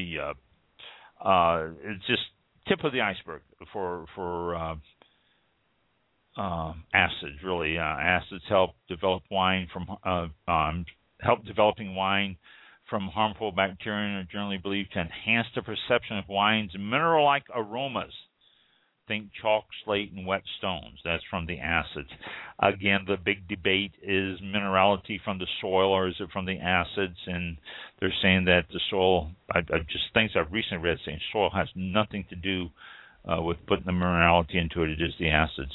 It's just tip of the iceberg for acids, really. Acids help develop wine help developing wine from harmful bacteria and are generally believed to enhance the perception of wine's mineral-like aromas. Think chalk, slate, and wet stones. That's from the acids. Again, the big debate is minerality from the soil or is it from the acids? And they're saying that the soil, just things I've recently read saying soil has nothing to do with putting the minerality into it. It is the acids.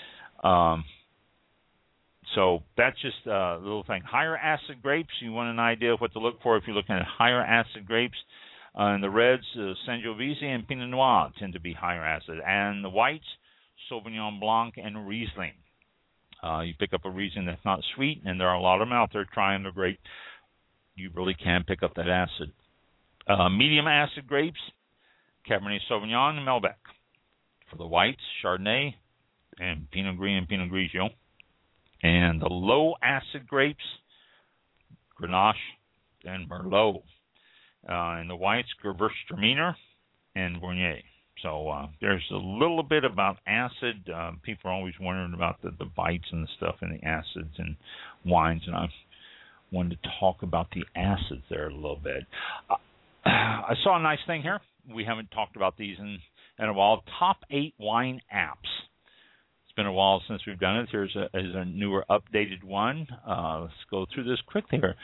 So that's just a little thing. Higher acid grapes, you want an idea of what to look for if you're looking at higher acid grapes. And the reds, Sangiovese and Pinot Noir tend to be higher acid. And the whites, Sauvignon Blanc and Riesling. You pick up a Riesling that's not sweet, and there are a lot of them out there trying. They're great. You really can pick up that acid. Medium acid grapes, Cabernet Sauvignon and Malbec. For the whites, Chardonnay and Pinot Gris and Pinot Grigio. And the low acid grapes, Grenache and Merlot. And the whites, Gewürztraminer and Viognier. So there's a little bit about acid. People are always wondering about the bites and the stuff and the acids and wines, and I wanted to talk about the acids there a little bit. I saw a nice thing here. We haven't talked about these in a while. Top 8 wine apps. It's been a while since we've done it. Here's a newer, updated one. Let's go through this quickly here.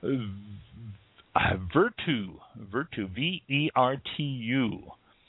Vertu, V-E-R-T-U.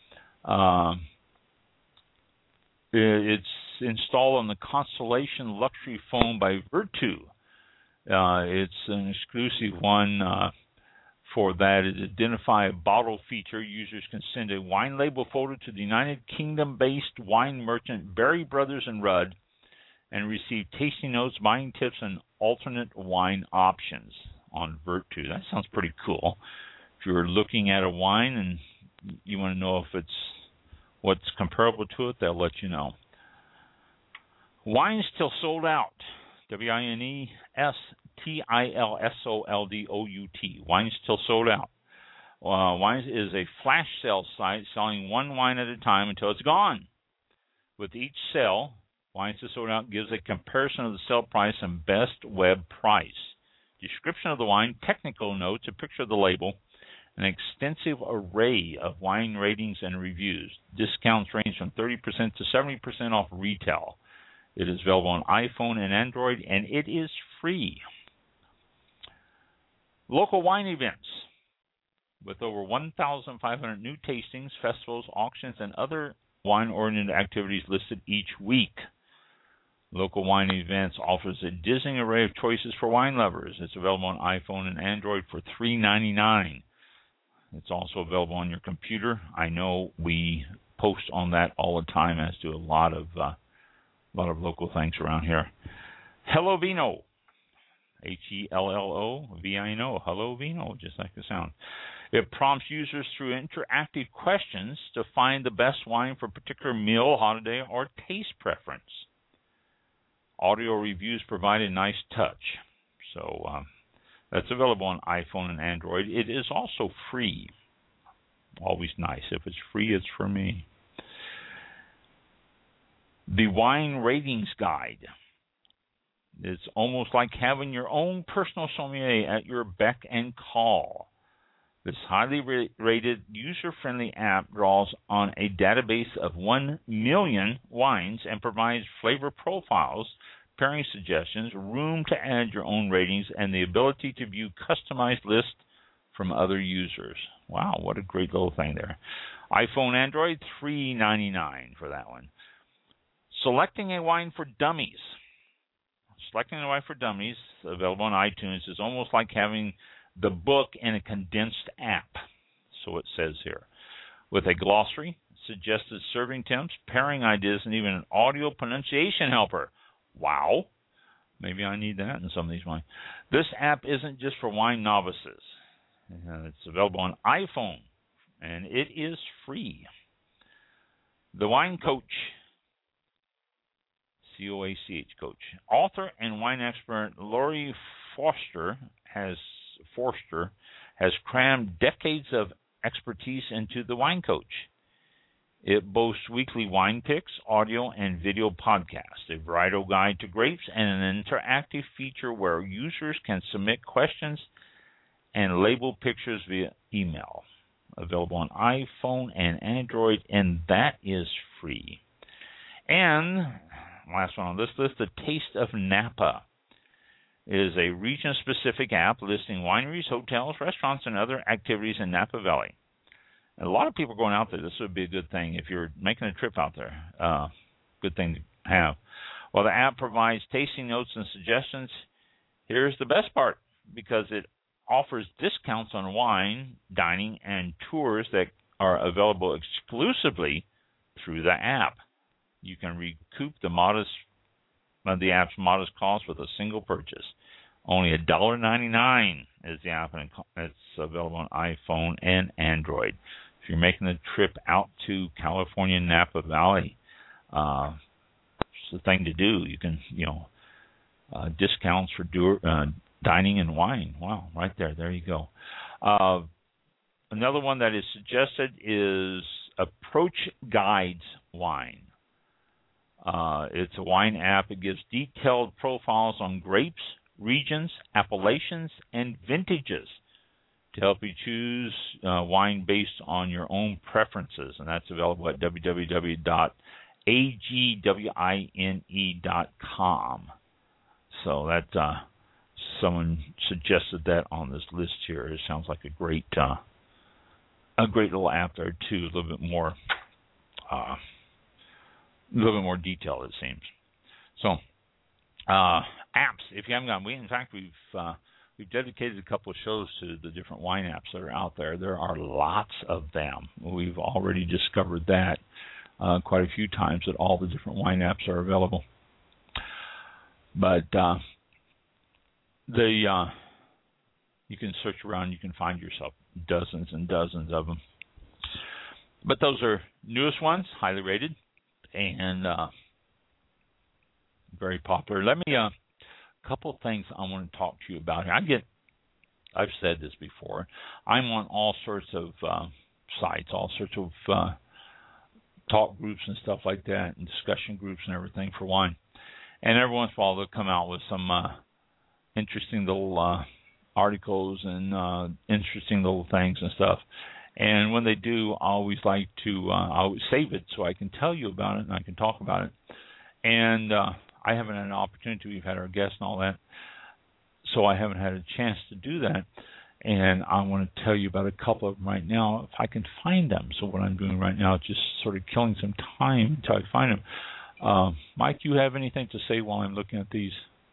It's installed on the Constellation Luxury Phone by Vertu. It's an exclusive one for that. It identify a bottle feature. Users can send a wine label photo to the United Kingdom-based wine merchant Berry Brothers and Rudd and receive tasting notes, buying tips, and alternate wine options on Vertu. That sounds pretty cool. If you're looking at a wine and you want to know if it's what's comparable to it, they'll let you know. Wine Still Sold Out. WINESTILSOLDOUT. Wine Still Sold Out. Wine is a flash sale site selling one wine at a time until it's gone. With each sale, Wine Still Sold Out gives a comparison of the sale price and best web price. Description of the wine, technical notes, a picture of the label, an extensive array of wine ratings and reviews. Discounts range from 30% to 70% off retail. It is available on iPhone and Android, and it is free. Local wine events. With over 1,500 new tastings, festivals, auctions, and other wine-oriented activities listed each week. Local Wine Events offers a dizzying array of choices for wine lovers. It's available on iPhone and Android for $3.99. It's also available on your computer. I know we post on that all the time, as do a lot of local things around here. Hello Vino, HELLOVINO, Hello Vino, just like the sound. It prompts users through interactive questions to find the best wine for a particular meal, holiday, or taste preference. Audio reviews provide a nice touch. So that's available on iPhone and Android. It is also free. Always nice. If it's free, it's for me. The Wine Ratings Guide. It's almost like having your own personal sommelier at your beck and call. This highly rated, user-friendly app draws on a database of 1 million wines and provides flavor profiles, pairing suggestions, room to add your own ratings, and the ability to view customized lists from other users. Wow, what a great little thing there. iPhone, Android, $3.99 for that one. Selecting a Wine for Dummies. Selecting a Wine for Dummies, available on iTunes, is almost like having the book in a condensed app, so it says here. With a glossary, suggested serving tips, pairing ideas, and even an audio pronunciation helper. Wow. Maybe I need that in some of these wines. This app isn't just for wine novices. It's available on iPhone, and it is free. The Wine Coach, C-O-A-C-H, Coach. Author and wine expert Lori Forster has crammed decades of expertise into the Wine Coach. It boasts weekly wine picks, audio and video podcasts, a varietal guide to grapes, and an interactive feature where users can submit questions and label pictures via email. Available on iPhone and Android, and that is free. And last one on this list, the Taste of Napa is a region-specific app listing wineries, hotels, restaurants, and other activities in Napa Valley. And a lot of people are going out there. This would be a good thing if you're making a trip out there. Good thing to have. Well, the app provides tasting notes and suggestions. Here's the best part, because it offers discounts on wine, dining, and tours that are available exclusively through the app. You can recoup the app's modest cost with a single purchase. Only $1.99 is the app, and it's available on iPhone and Android. If you're making a trip out to California, Napa Valley, it's the thing to do. You can, discounts for dining and wine. Wow, right there. There you go. Another one that is suggested is Approach Guides Wine. It's a wine app. It gives detailed profiles on grapes, regions, appellations, and vintages to help you choose wine based on your own preferences. And that's available at www.agwine.com. So that someone suggested that on this list here. It sounds like a great little app there too. A little bit more detailed, it seems. So apps, if you haven't gone, we've dedicated a couple of shows to the different wine apps that are out there. There are lots of them. We've already discovered that quite a few times, that all the different wine apps are available. But you can search around, you can find yourself dozens and dozens of them. But those are newest ones, highly rated, and very popular. Let me a couple of things I want to talk to you about here. I've said this before. I'm on all sorts of sites, all sorts of talk groups and stuff like that, and discussion groups and everything for wine. And every once in a while they'll come out with some interesting little articles and interesting little things and stuff. And when they do, I always like to I always save it so I can tell you about it and I can talk about it. And I haven't had an opportunity. We've had our guests and all that, so I haven't had a chance to do that. And I want to tell you about a couple of them right now, if I can find them. So what I'm doing right now is just sort of killing some time until I find them. Mike, you have anything to say while I'm looking at these?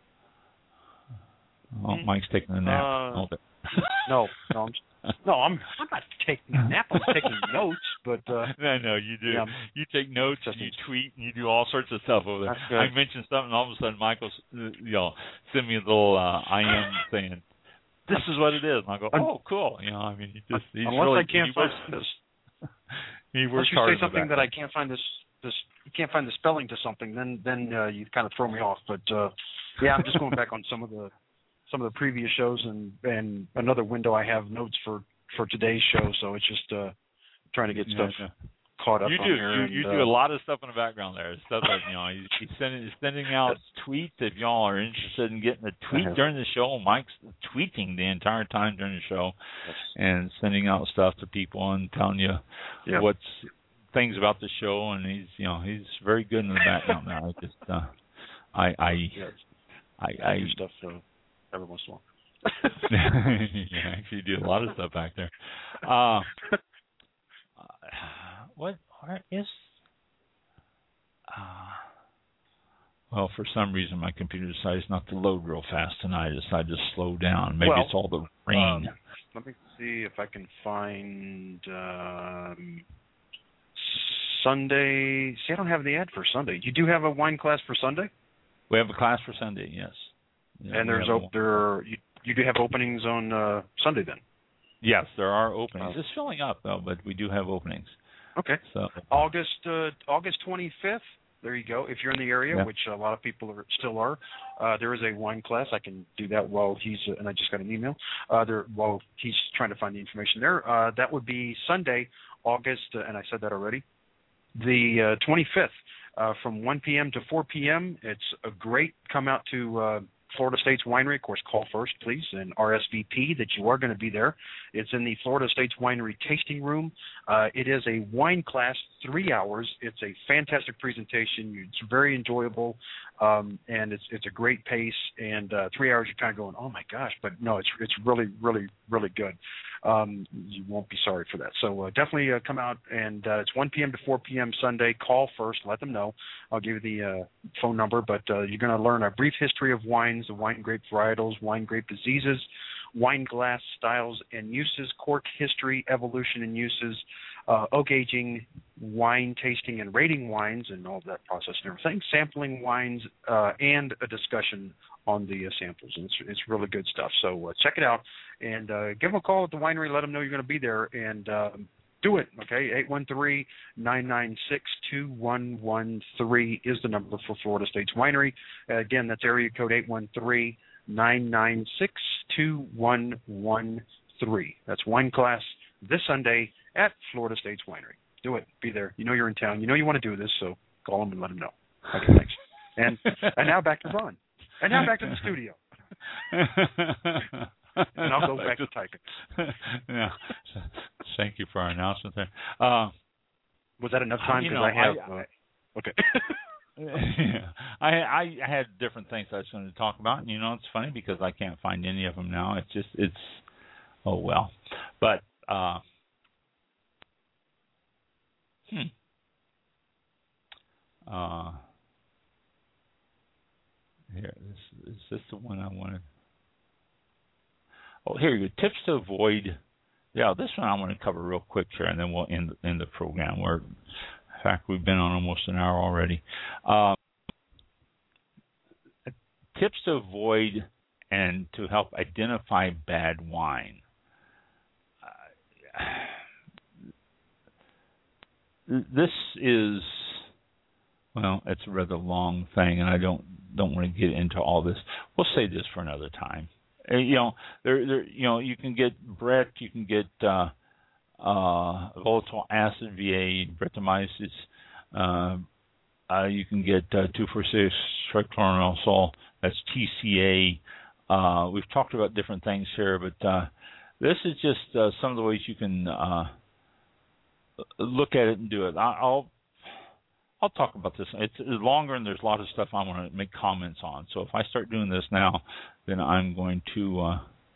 Oh, Mike's taking a nap. No, I'm not taking a nap. I'm taking notes, but no, you do. Yeah, you take notes and you tweet and you do all sorts of stuff over there. I mentioned something, and all of a sudden Michael, send me a little IM saying, "This is what it is." And I go, "Oh, cool." He's unless I can't find this. He works unless you hard say something that I can't find this. You can't find the spelling to something, then you kind of throw me off. But I'm just going back on some of the previous shows and another window I have notes for today's show. So it's just trying to get stuff caught up. You do a lot of stuff in the background there. Stuff that he's sending out tweets. If y'all are interested in getting a tweet during the show, Mike's tweeting the entire time during the show and sending out stuff to people and telling you what's things about the show, and he's very good in the background now. I do stuff every once in a while. Yeah, actually do a lot of stuff back there. Where is? Well, for some reason my computer decides not to load real fast tonight. I decided to slow down. Maybe it's all the rain. Let me see if I can find Sunday. See, I don't have the ad for Sunday. You do have a wine class for Sunday? We have a class for Sunday, yes. Yeah, and you do have openings on Sunday then? Yes, there are openings. It's filling up though, but we do have openings. Okay. So August 25th. There you go. If you're in the area, which a lot of people still are, there is a wine class. I can do that while and I just got an email. While he's trying to find the information there. That would be Sunday, August, and I said that already, the 25th, from 1 p.m. to 4 p.m. It's a great come out to Florida States Winery. Of course, call first, please, and RSVP that you are going to be there. It's in the Florida States Winery tasting room. It is a wine class, 3 hours. It's a fantastic presentation. It's very enjoyable, and it's a great pace. And 3 hours, you're kind of going, oh my gosh, but no, it's really, really, really good. You won't be sorry for that. So definitely come out, and it's 1 p.m. to 4 p.m. Sunday. Call first. Let them know. I'll give you the phone number, but you're going to learn a brief history of wines, the wine grape varietals, wine grape diseases, wine glass styles and uses, cork history, evolution and uses, oak aging, wine tasting and rating wines, and all that process and everything, sampling wines, and a discussion on the samples. And it's really good stuff. So check it out, and give them a call at the winery. Let them know you're going to be there, and do it, okay? 813-996-2113 is the number for Florida States Winery. Again, that's area code 813-996-2113. That's wine class this Sunday at Florida States Winery. Do it. Be there. You know you're in town. You know you want to do this, so call them and let them know. Okay, thanks. And now back to Ron. And now back to the studio. And I'll go back to typing. Yeah. Thank you for our announcement there. Was that enough time? Because I have. Okay. Yeah. I had different things I was going to talk about, and it's funny because I can't find any of them now. Oh well. But here, is this the one I wanted? Oh, here you go. Tips to avoid. Yeah, this one I want to cover real quick here, and then we'll end the program. In fact, we've been on almost an hour already. Tips to avoid and to help identify bad wine. This is, well, it's a rather long thing, and I don't want to get into all this. We'll save this for another time. You can get Brett, you can get volatile acid, VA, Brettanomyces. You can get 2,4,6 trichloroanisole. That's TCA. We've talked about different things here, but this is just some of the ways you can look at it and do it. I'll talk about this. It's longer, and there's a lot of stuff I want to make comments on. So if I start doing this now, then I'm going to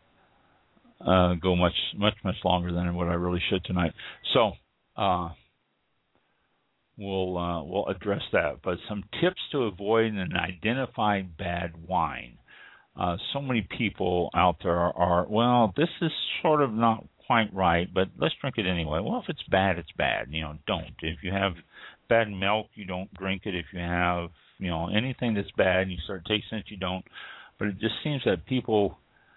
go much longer than what I really should tonight. So we'll address that. But some tips to avoid and identify bad wine. So many people out there are, well, this is sort of not quite right, but let's drink it anyway. Well, if it's bad, it's bad. Don't. If you have bad milk, you don't drink it. If you have, anything that's bad and you start tasting it, you don't. But it just seems that people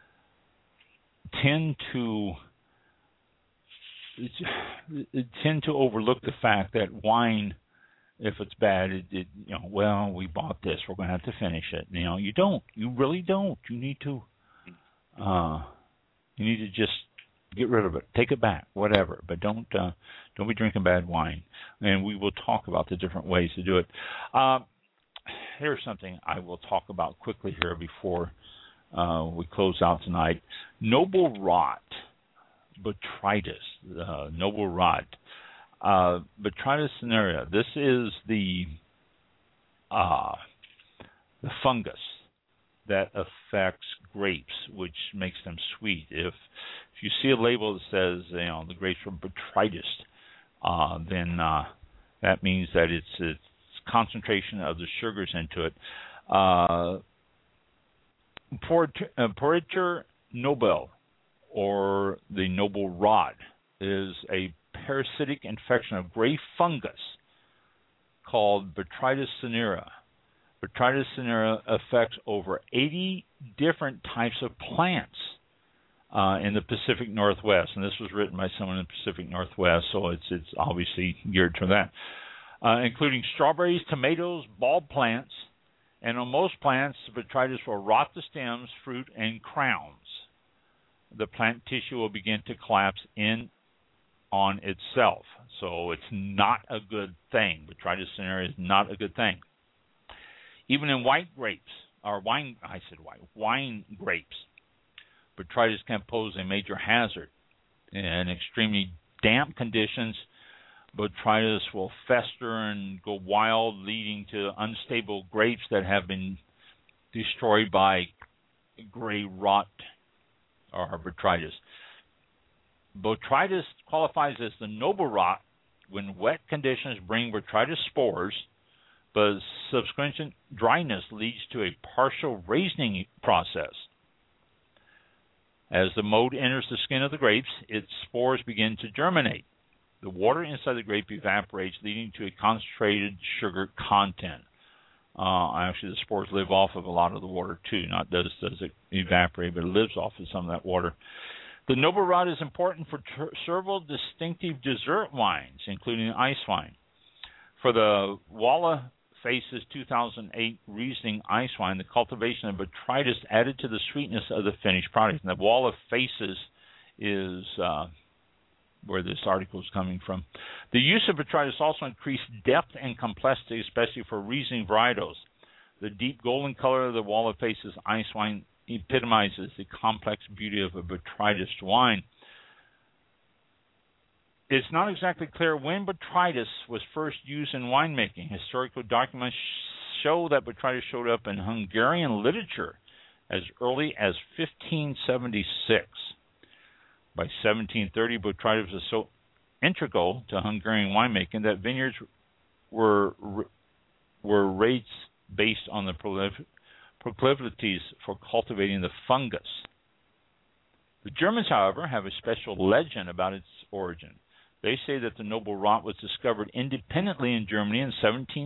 tend to overlook the fact that wine, if it's bad, well, we bought this, we're going to have to finish it. You don't. You really don't. You need to just get rid of it, take it back, whatever. But don't be drinking bad wine. And we will talk about the different ways to do it. Here's something I will talk about quickly here before we close out tonight. Noble rot, botrytis, noble rot, botrytis cinerea. This is the fungus that affects grapes, which makes them sweet. If you see a label that says the grapes are botrytis, then that means that it's concentration of the sugars into it. Porritur nobile, or the noble rot, is a parasitic infection of gray fungus called Botrytis cinerea. Botrytis cinerea affects over 80 different types of plants in the Pacific Northwest, and this was written by someone in the Pacific Northwest, so it's obviously geared to that, including strawberries, tomatoes, bulb plants, and on most plants, botrytis will rot the stems, fruit, and crowns. The plant tissue will begin to collapse in on itself, so it's not a good thing. Botrytis cinerea is not a good thing. Even in white grapes, wine grapes. Botrytis can pose a major hazard. In extremely damp conditions, botrytis will fester and go wild, leading to unstable grapes that have been destroyed by gray rot or botrytis. Botrytis qualifies as the noble rot when wet conditions bring botrytis spores, but subsequent dryness leads to a partial raisin process. As the mold enters the skin of the grapes, its spores begin to germinate. The water inside the grape evaporates, leading to a concentrated sugar content. Actually, the spores live off of a lot of the water too. Not does it evaporate, but it lives off of some of that water. The noble rot is important for several distinctive dessert wines, including ice wine. For the Walla Faces 2008 Riesling ice wine, the cultivation of botrytis added to the sweetness of the finished product. And the Walla Faces is where this article is coming from. The use of botrytis also increased depth and complexity, especially for Riesling varietals. The deep golden color of the Walla Faces ice wine epitomizes the complex beauty of a botrytis wine. It's not exactly clear when botrytis was first used in winemaking. Historical documents show that botrytis showed up in Hungarian literature as early as 1576. By 1730, botrytis was so integral to Hungarian winemaking that vineyards were rates based on the proclivities for cultivating the fungus. The Germans, however, have a special legend about its origin. They say that the noble rot was discovered independently in Germany in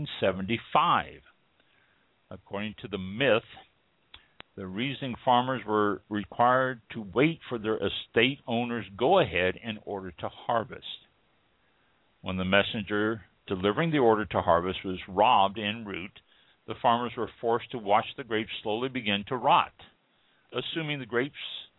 1775. According to the myth, the Riesling farmers were required to wait for their estate owner's go-ahead in order to harvest. When the messenger delivering the order to harvest was robbed en route, the farmers were forced to watch the grapes slowly begin to rot. Assuming the grapes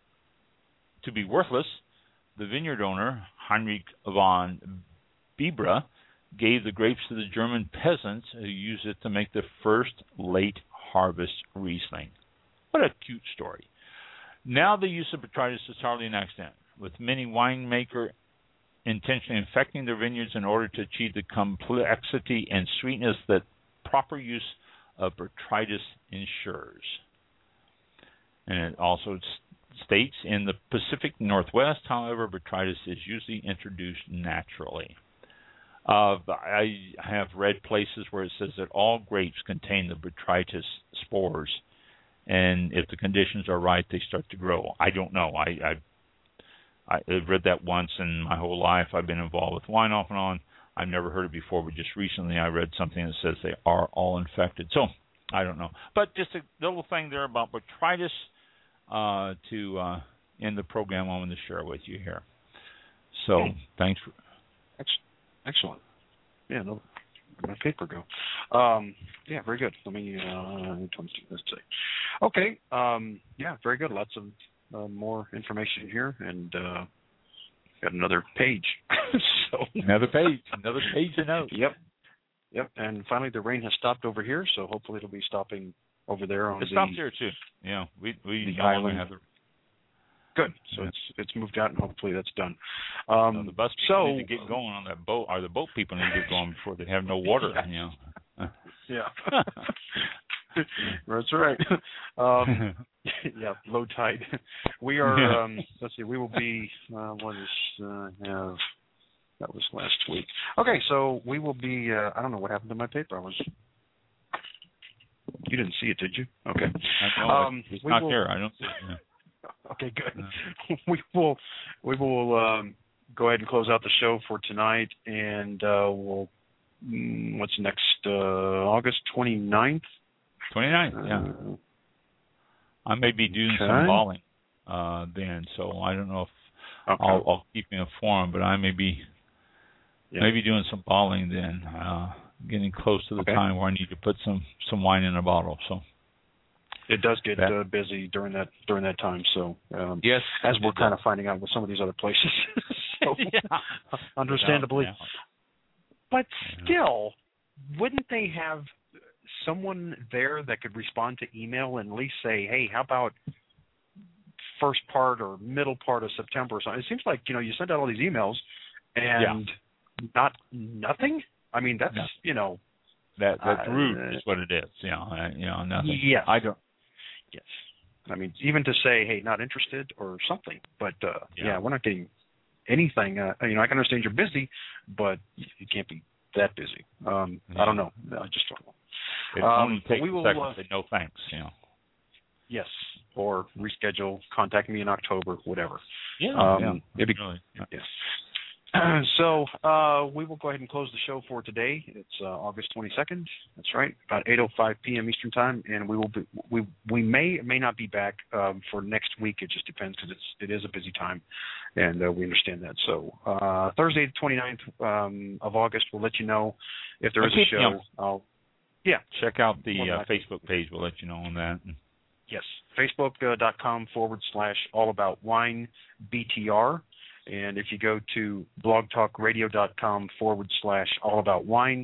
to be worthless, the vineyard owner, Heinrich von Bibra, gave the grapes to the German peasants who used it to make the first late harvest Riesling. What a cute story. Now the use of botrytis is hardly an accident, with many winemakers intentionally infecting their vineyards in order to achieve the complexity and sweetness that proper use of botrytis ensures. And it also states in the Pacific Northwest, however, botrytis is usually introduced naturally. I have read places where it says that all grapes contain the botrytis spores, and if the conditions are right, they start to grow. I don't know. I've read that once in my whole life. I've been involved with wine off and on. I've never heard it before, but just recently I read something that says they are all infected. So I don't know. But just a little thing there about botrytis to end the program I want to share with you here. So thanks for... Excellent. Yeah, no, my paper go. Yeah, very good. Let me let's see. Okay. Yeah, very good. Lots of more information here, and got another page. So another page to note. Yep. And finally, the rain has stopped over here, so hopefully it'll be stopping over there on it stopped here too. Yeah, we the island. Have the... Good. So it's moved out, and hopefully that's done. The bus people need to get going on that boat, or the boat people need to get going before they have no water. Yes. You know. Yeah. That's right. Yeah, low tide. We are. Let's see. We will be. What is? That was last week. Okay, so we will be. I don't know what happened to my paper. You didn't see it, did you? Okay. It's not here. I don't see it. Yeah. Okay, good. We will go ahead and close out the show for tonight, and we'll. What's next? August 29th? 29th, yeah. I may be doing some balling then, so I don't know if I'll keep you informed, but I may be doing some balling then, getting close to the time where I need to put some wine in a bottle. So it does get busy during that time. So yes, as we're kind of finding out with some of these other places, so, understandably. But still, wouldn't they have someone there that could respond to email and at least say, hey, how about first part or middle part of September or something? It seems like, you send out all these emails and nothing. I mean, that's, That's rude is what it is. Nothing. Yes. I don't. Yes. I mean, even to say, hey, not interested or something. But, we're not getting anything. I can understand you're busy, but you can't be that busy. I don't know. I just don't know. It only takes a second to say no thanks, Yes, or reschedule, contact me in October, whatever. Maybe. Yes. So we will go ahead and close the show for today. It's August 22nd. That's right, about 8:05 p.m. Eastern Time, and we may or may not be back for next week. It just depends because it is a busy time, and we understand that. So Thursday, the 29th of August, we'll let you know if there is a show. Check out the Facebook page. We'll let you know on that. Yes, Facebook.com/allaboutwinebtr. And if you go to blogtalkradio.com/allaboutwine,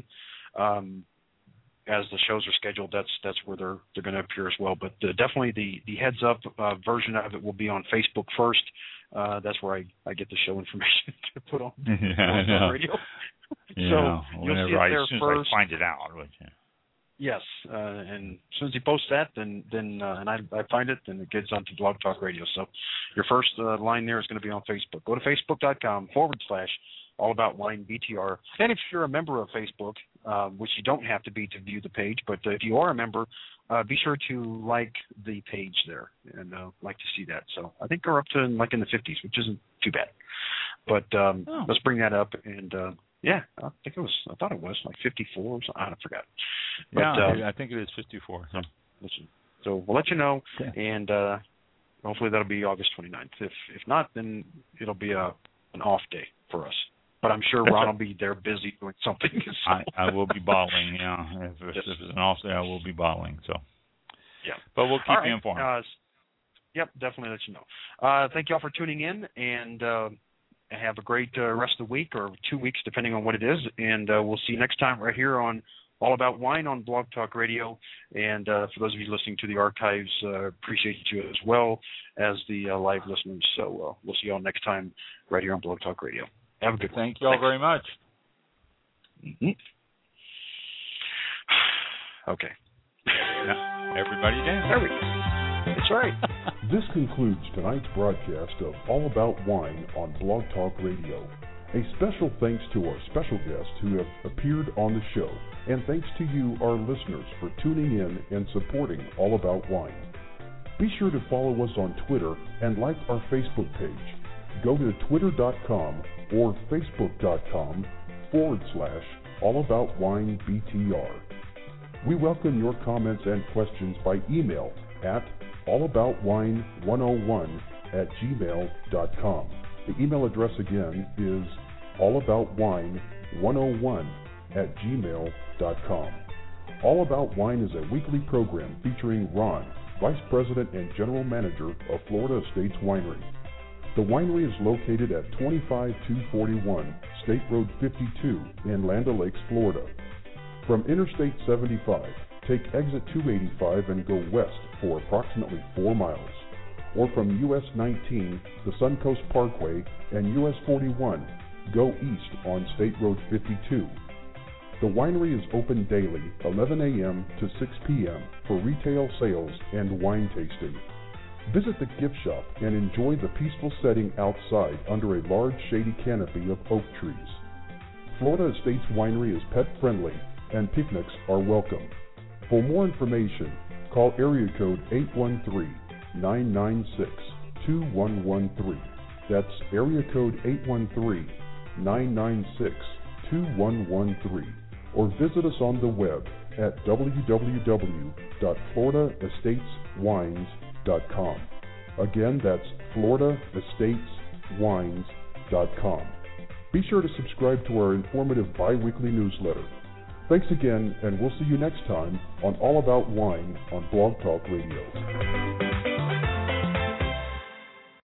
as the shows are scheduled, that's where they're going to appear as well. But definitely the heads up version of it will be on Facebook first. That's where I get the show information to put on radio. So you'll see it there as soon first. as I find it out. Yes, and as soon as you post that, then and I find it, then it gets onto Blog Talk Radio. So your first line there is going to be on Facebook. Go to Facebook.com/allaboutwinebtr. And if you're a member of Facebook, which you don't have to be to view the page, but if you are a member, be sure to like the page there and like to see that. So I think we're up to in the 50s, which isn't too bad. But let's bring that up and. I thought it was like 54 or something. I forgot. But, I think it is 54. So we'll let you know, and hopefully that'll be August 29th. If not, then it'll be an off day for us. But I'm sure Ron will be there busy doing something. So. I will be bottling, If it's an off day, I will be bottling. So. Yeah. But we'll keep you informed. Definitely let you know. Thank you all for tuning in, and have a great rest of the week or 2 weeks, depending on what it is. And we'll see you next time right here on All About Wine on Blog Talk Radio. And for those of you listening to the archives, appreciate you as well as the live listeners. So we'll see you all next time right here on Blog Talk Radio. Have a good one. Thank you all very much. Mm-hmm. Okay. Everybody dance. There we go. That's right. This concludes tonight's broadcast of All About Wine on Blog Talk Radio. A special thanks to our special guests who have appeared on the show, and thanks to you, our listeners, for tuning in and supporting All About Wine. Be sure to follow us on Twitter and like our Facebook page. Go to twitter.com or facebook.com/allaboutwinebtr. We welcome your comments and questions by email at allaboutwine101@gmail.com. The email address again is allaboutwine101@gmail.com. All About Wine is a weekly program featuring Ron, Vice President and General Manager of Florida Estates Winery. The winery is located at 25241 State Road 52 in Land O'Lakes, Florida. From Interstate 75, take exit 285 and go west for approximately 4 miles. Or from US 19, the Suncoast Parkway, and US 41, go east on State Road 52. The winery is open daily, 11 a.m. to 6 p.m. for retail sales and wine tasting. Visit the gift shop and enjoy the peaceful setting outside under a large shady canopy of oak trees. Florida Estates Winery is pet friendly and picnics are welcome. For more information, call area code 813-996-2113. That's area code 813-996-2113. Or visit us on the web at www.floridaestateswines.com. Again, that's floridaestateswines.com. Be sure to subscribe to our informative bi-weekly newsletter. Thanks again, and we'll see you next time on All About Wine on Blog Talk Radio.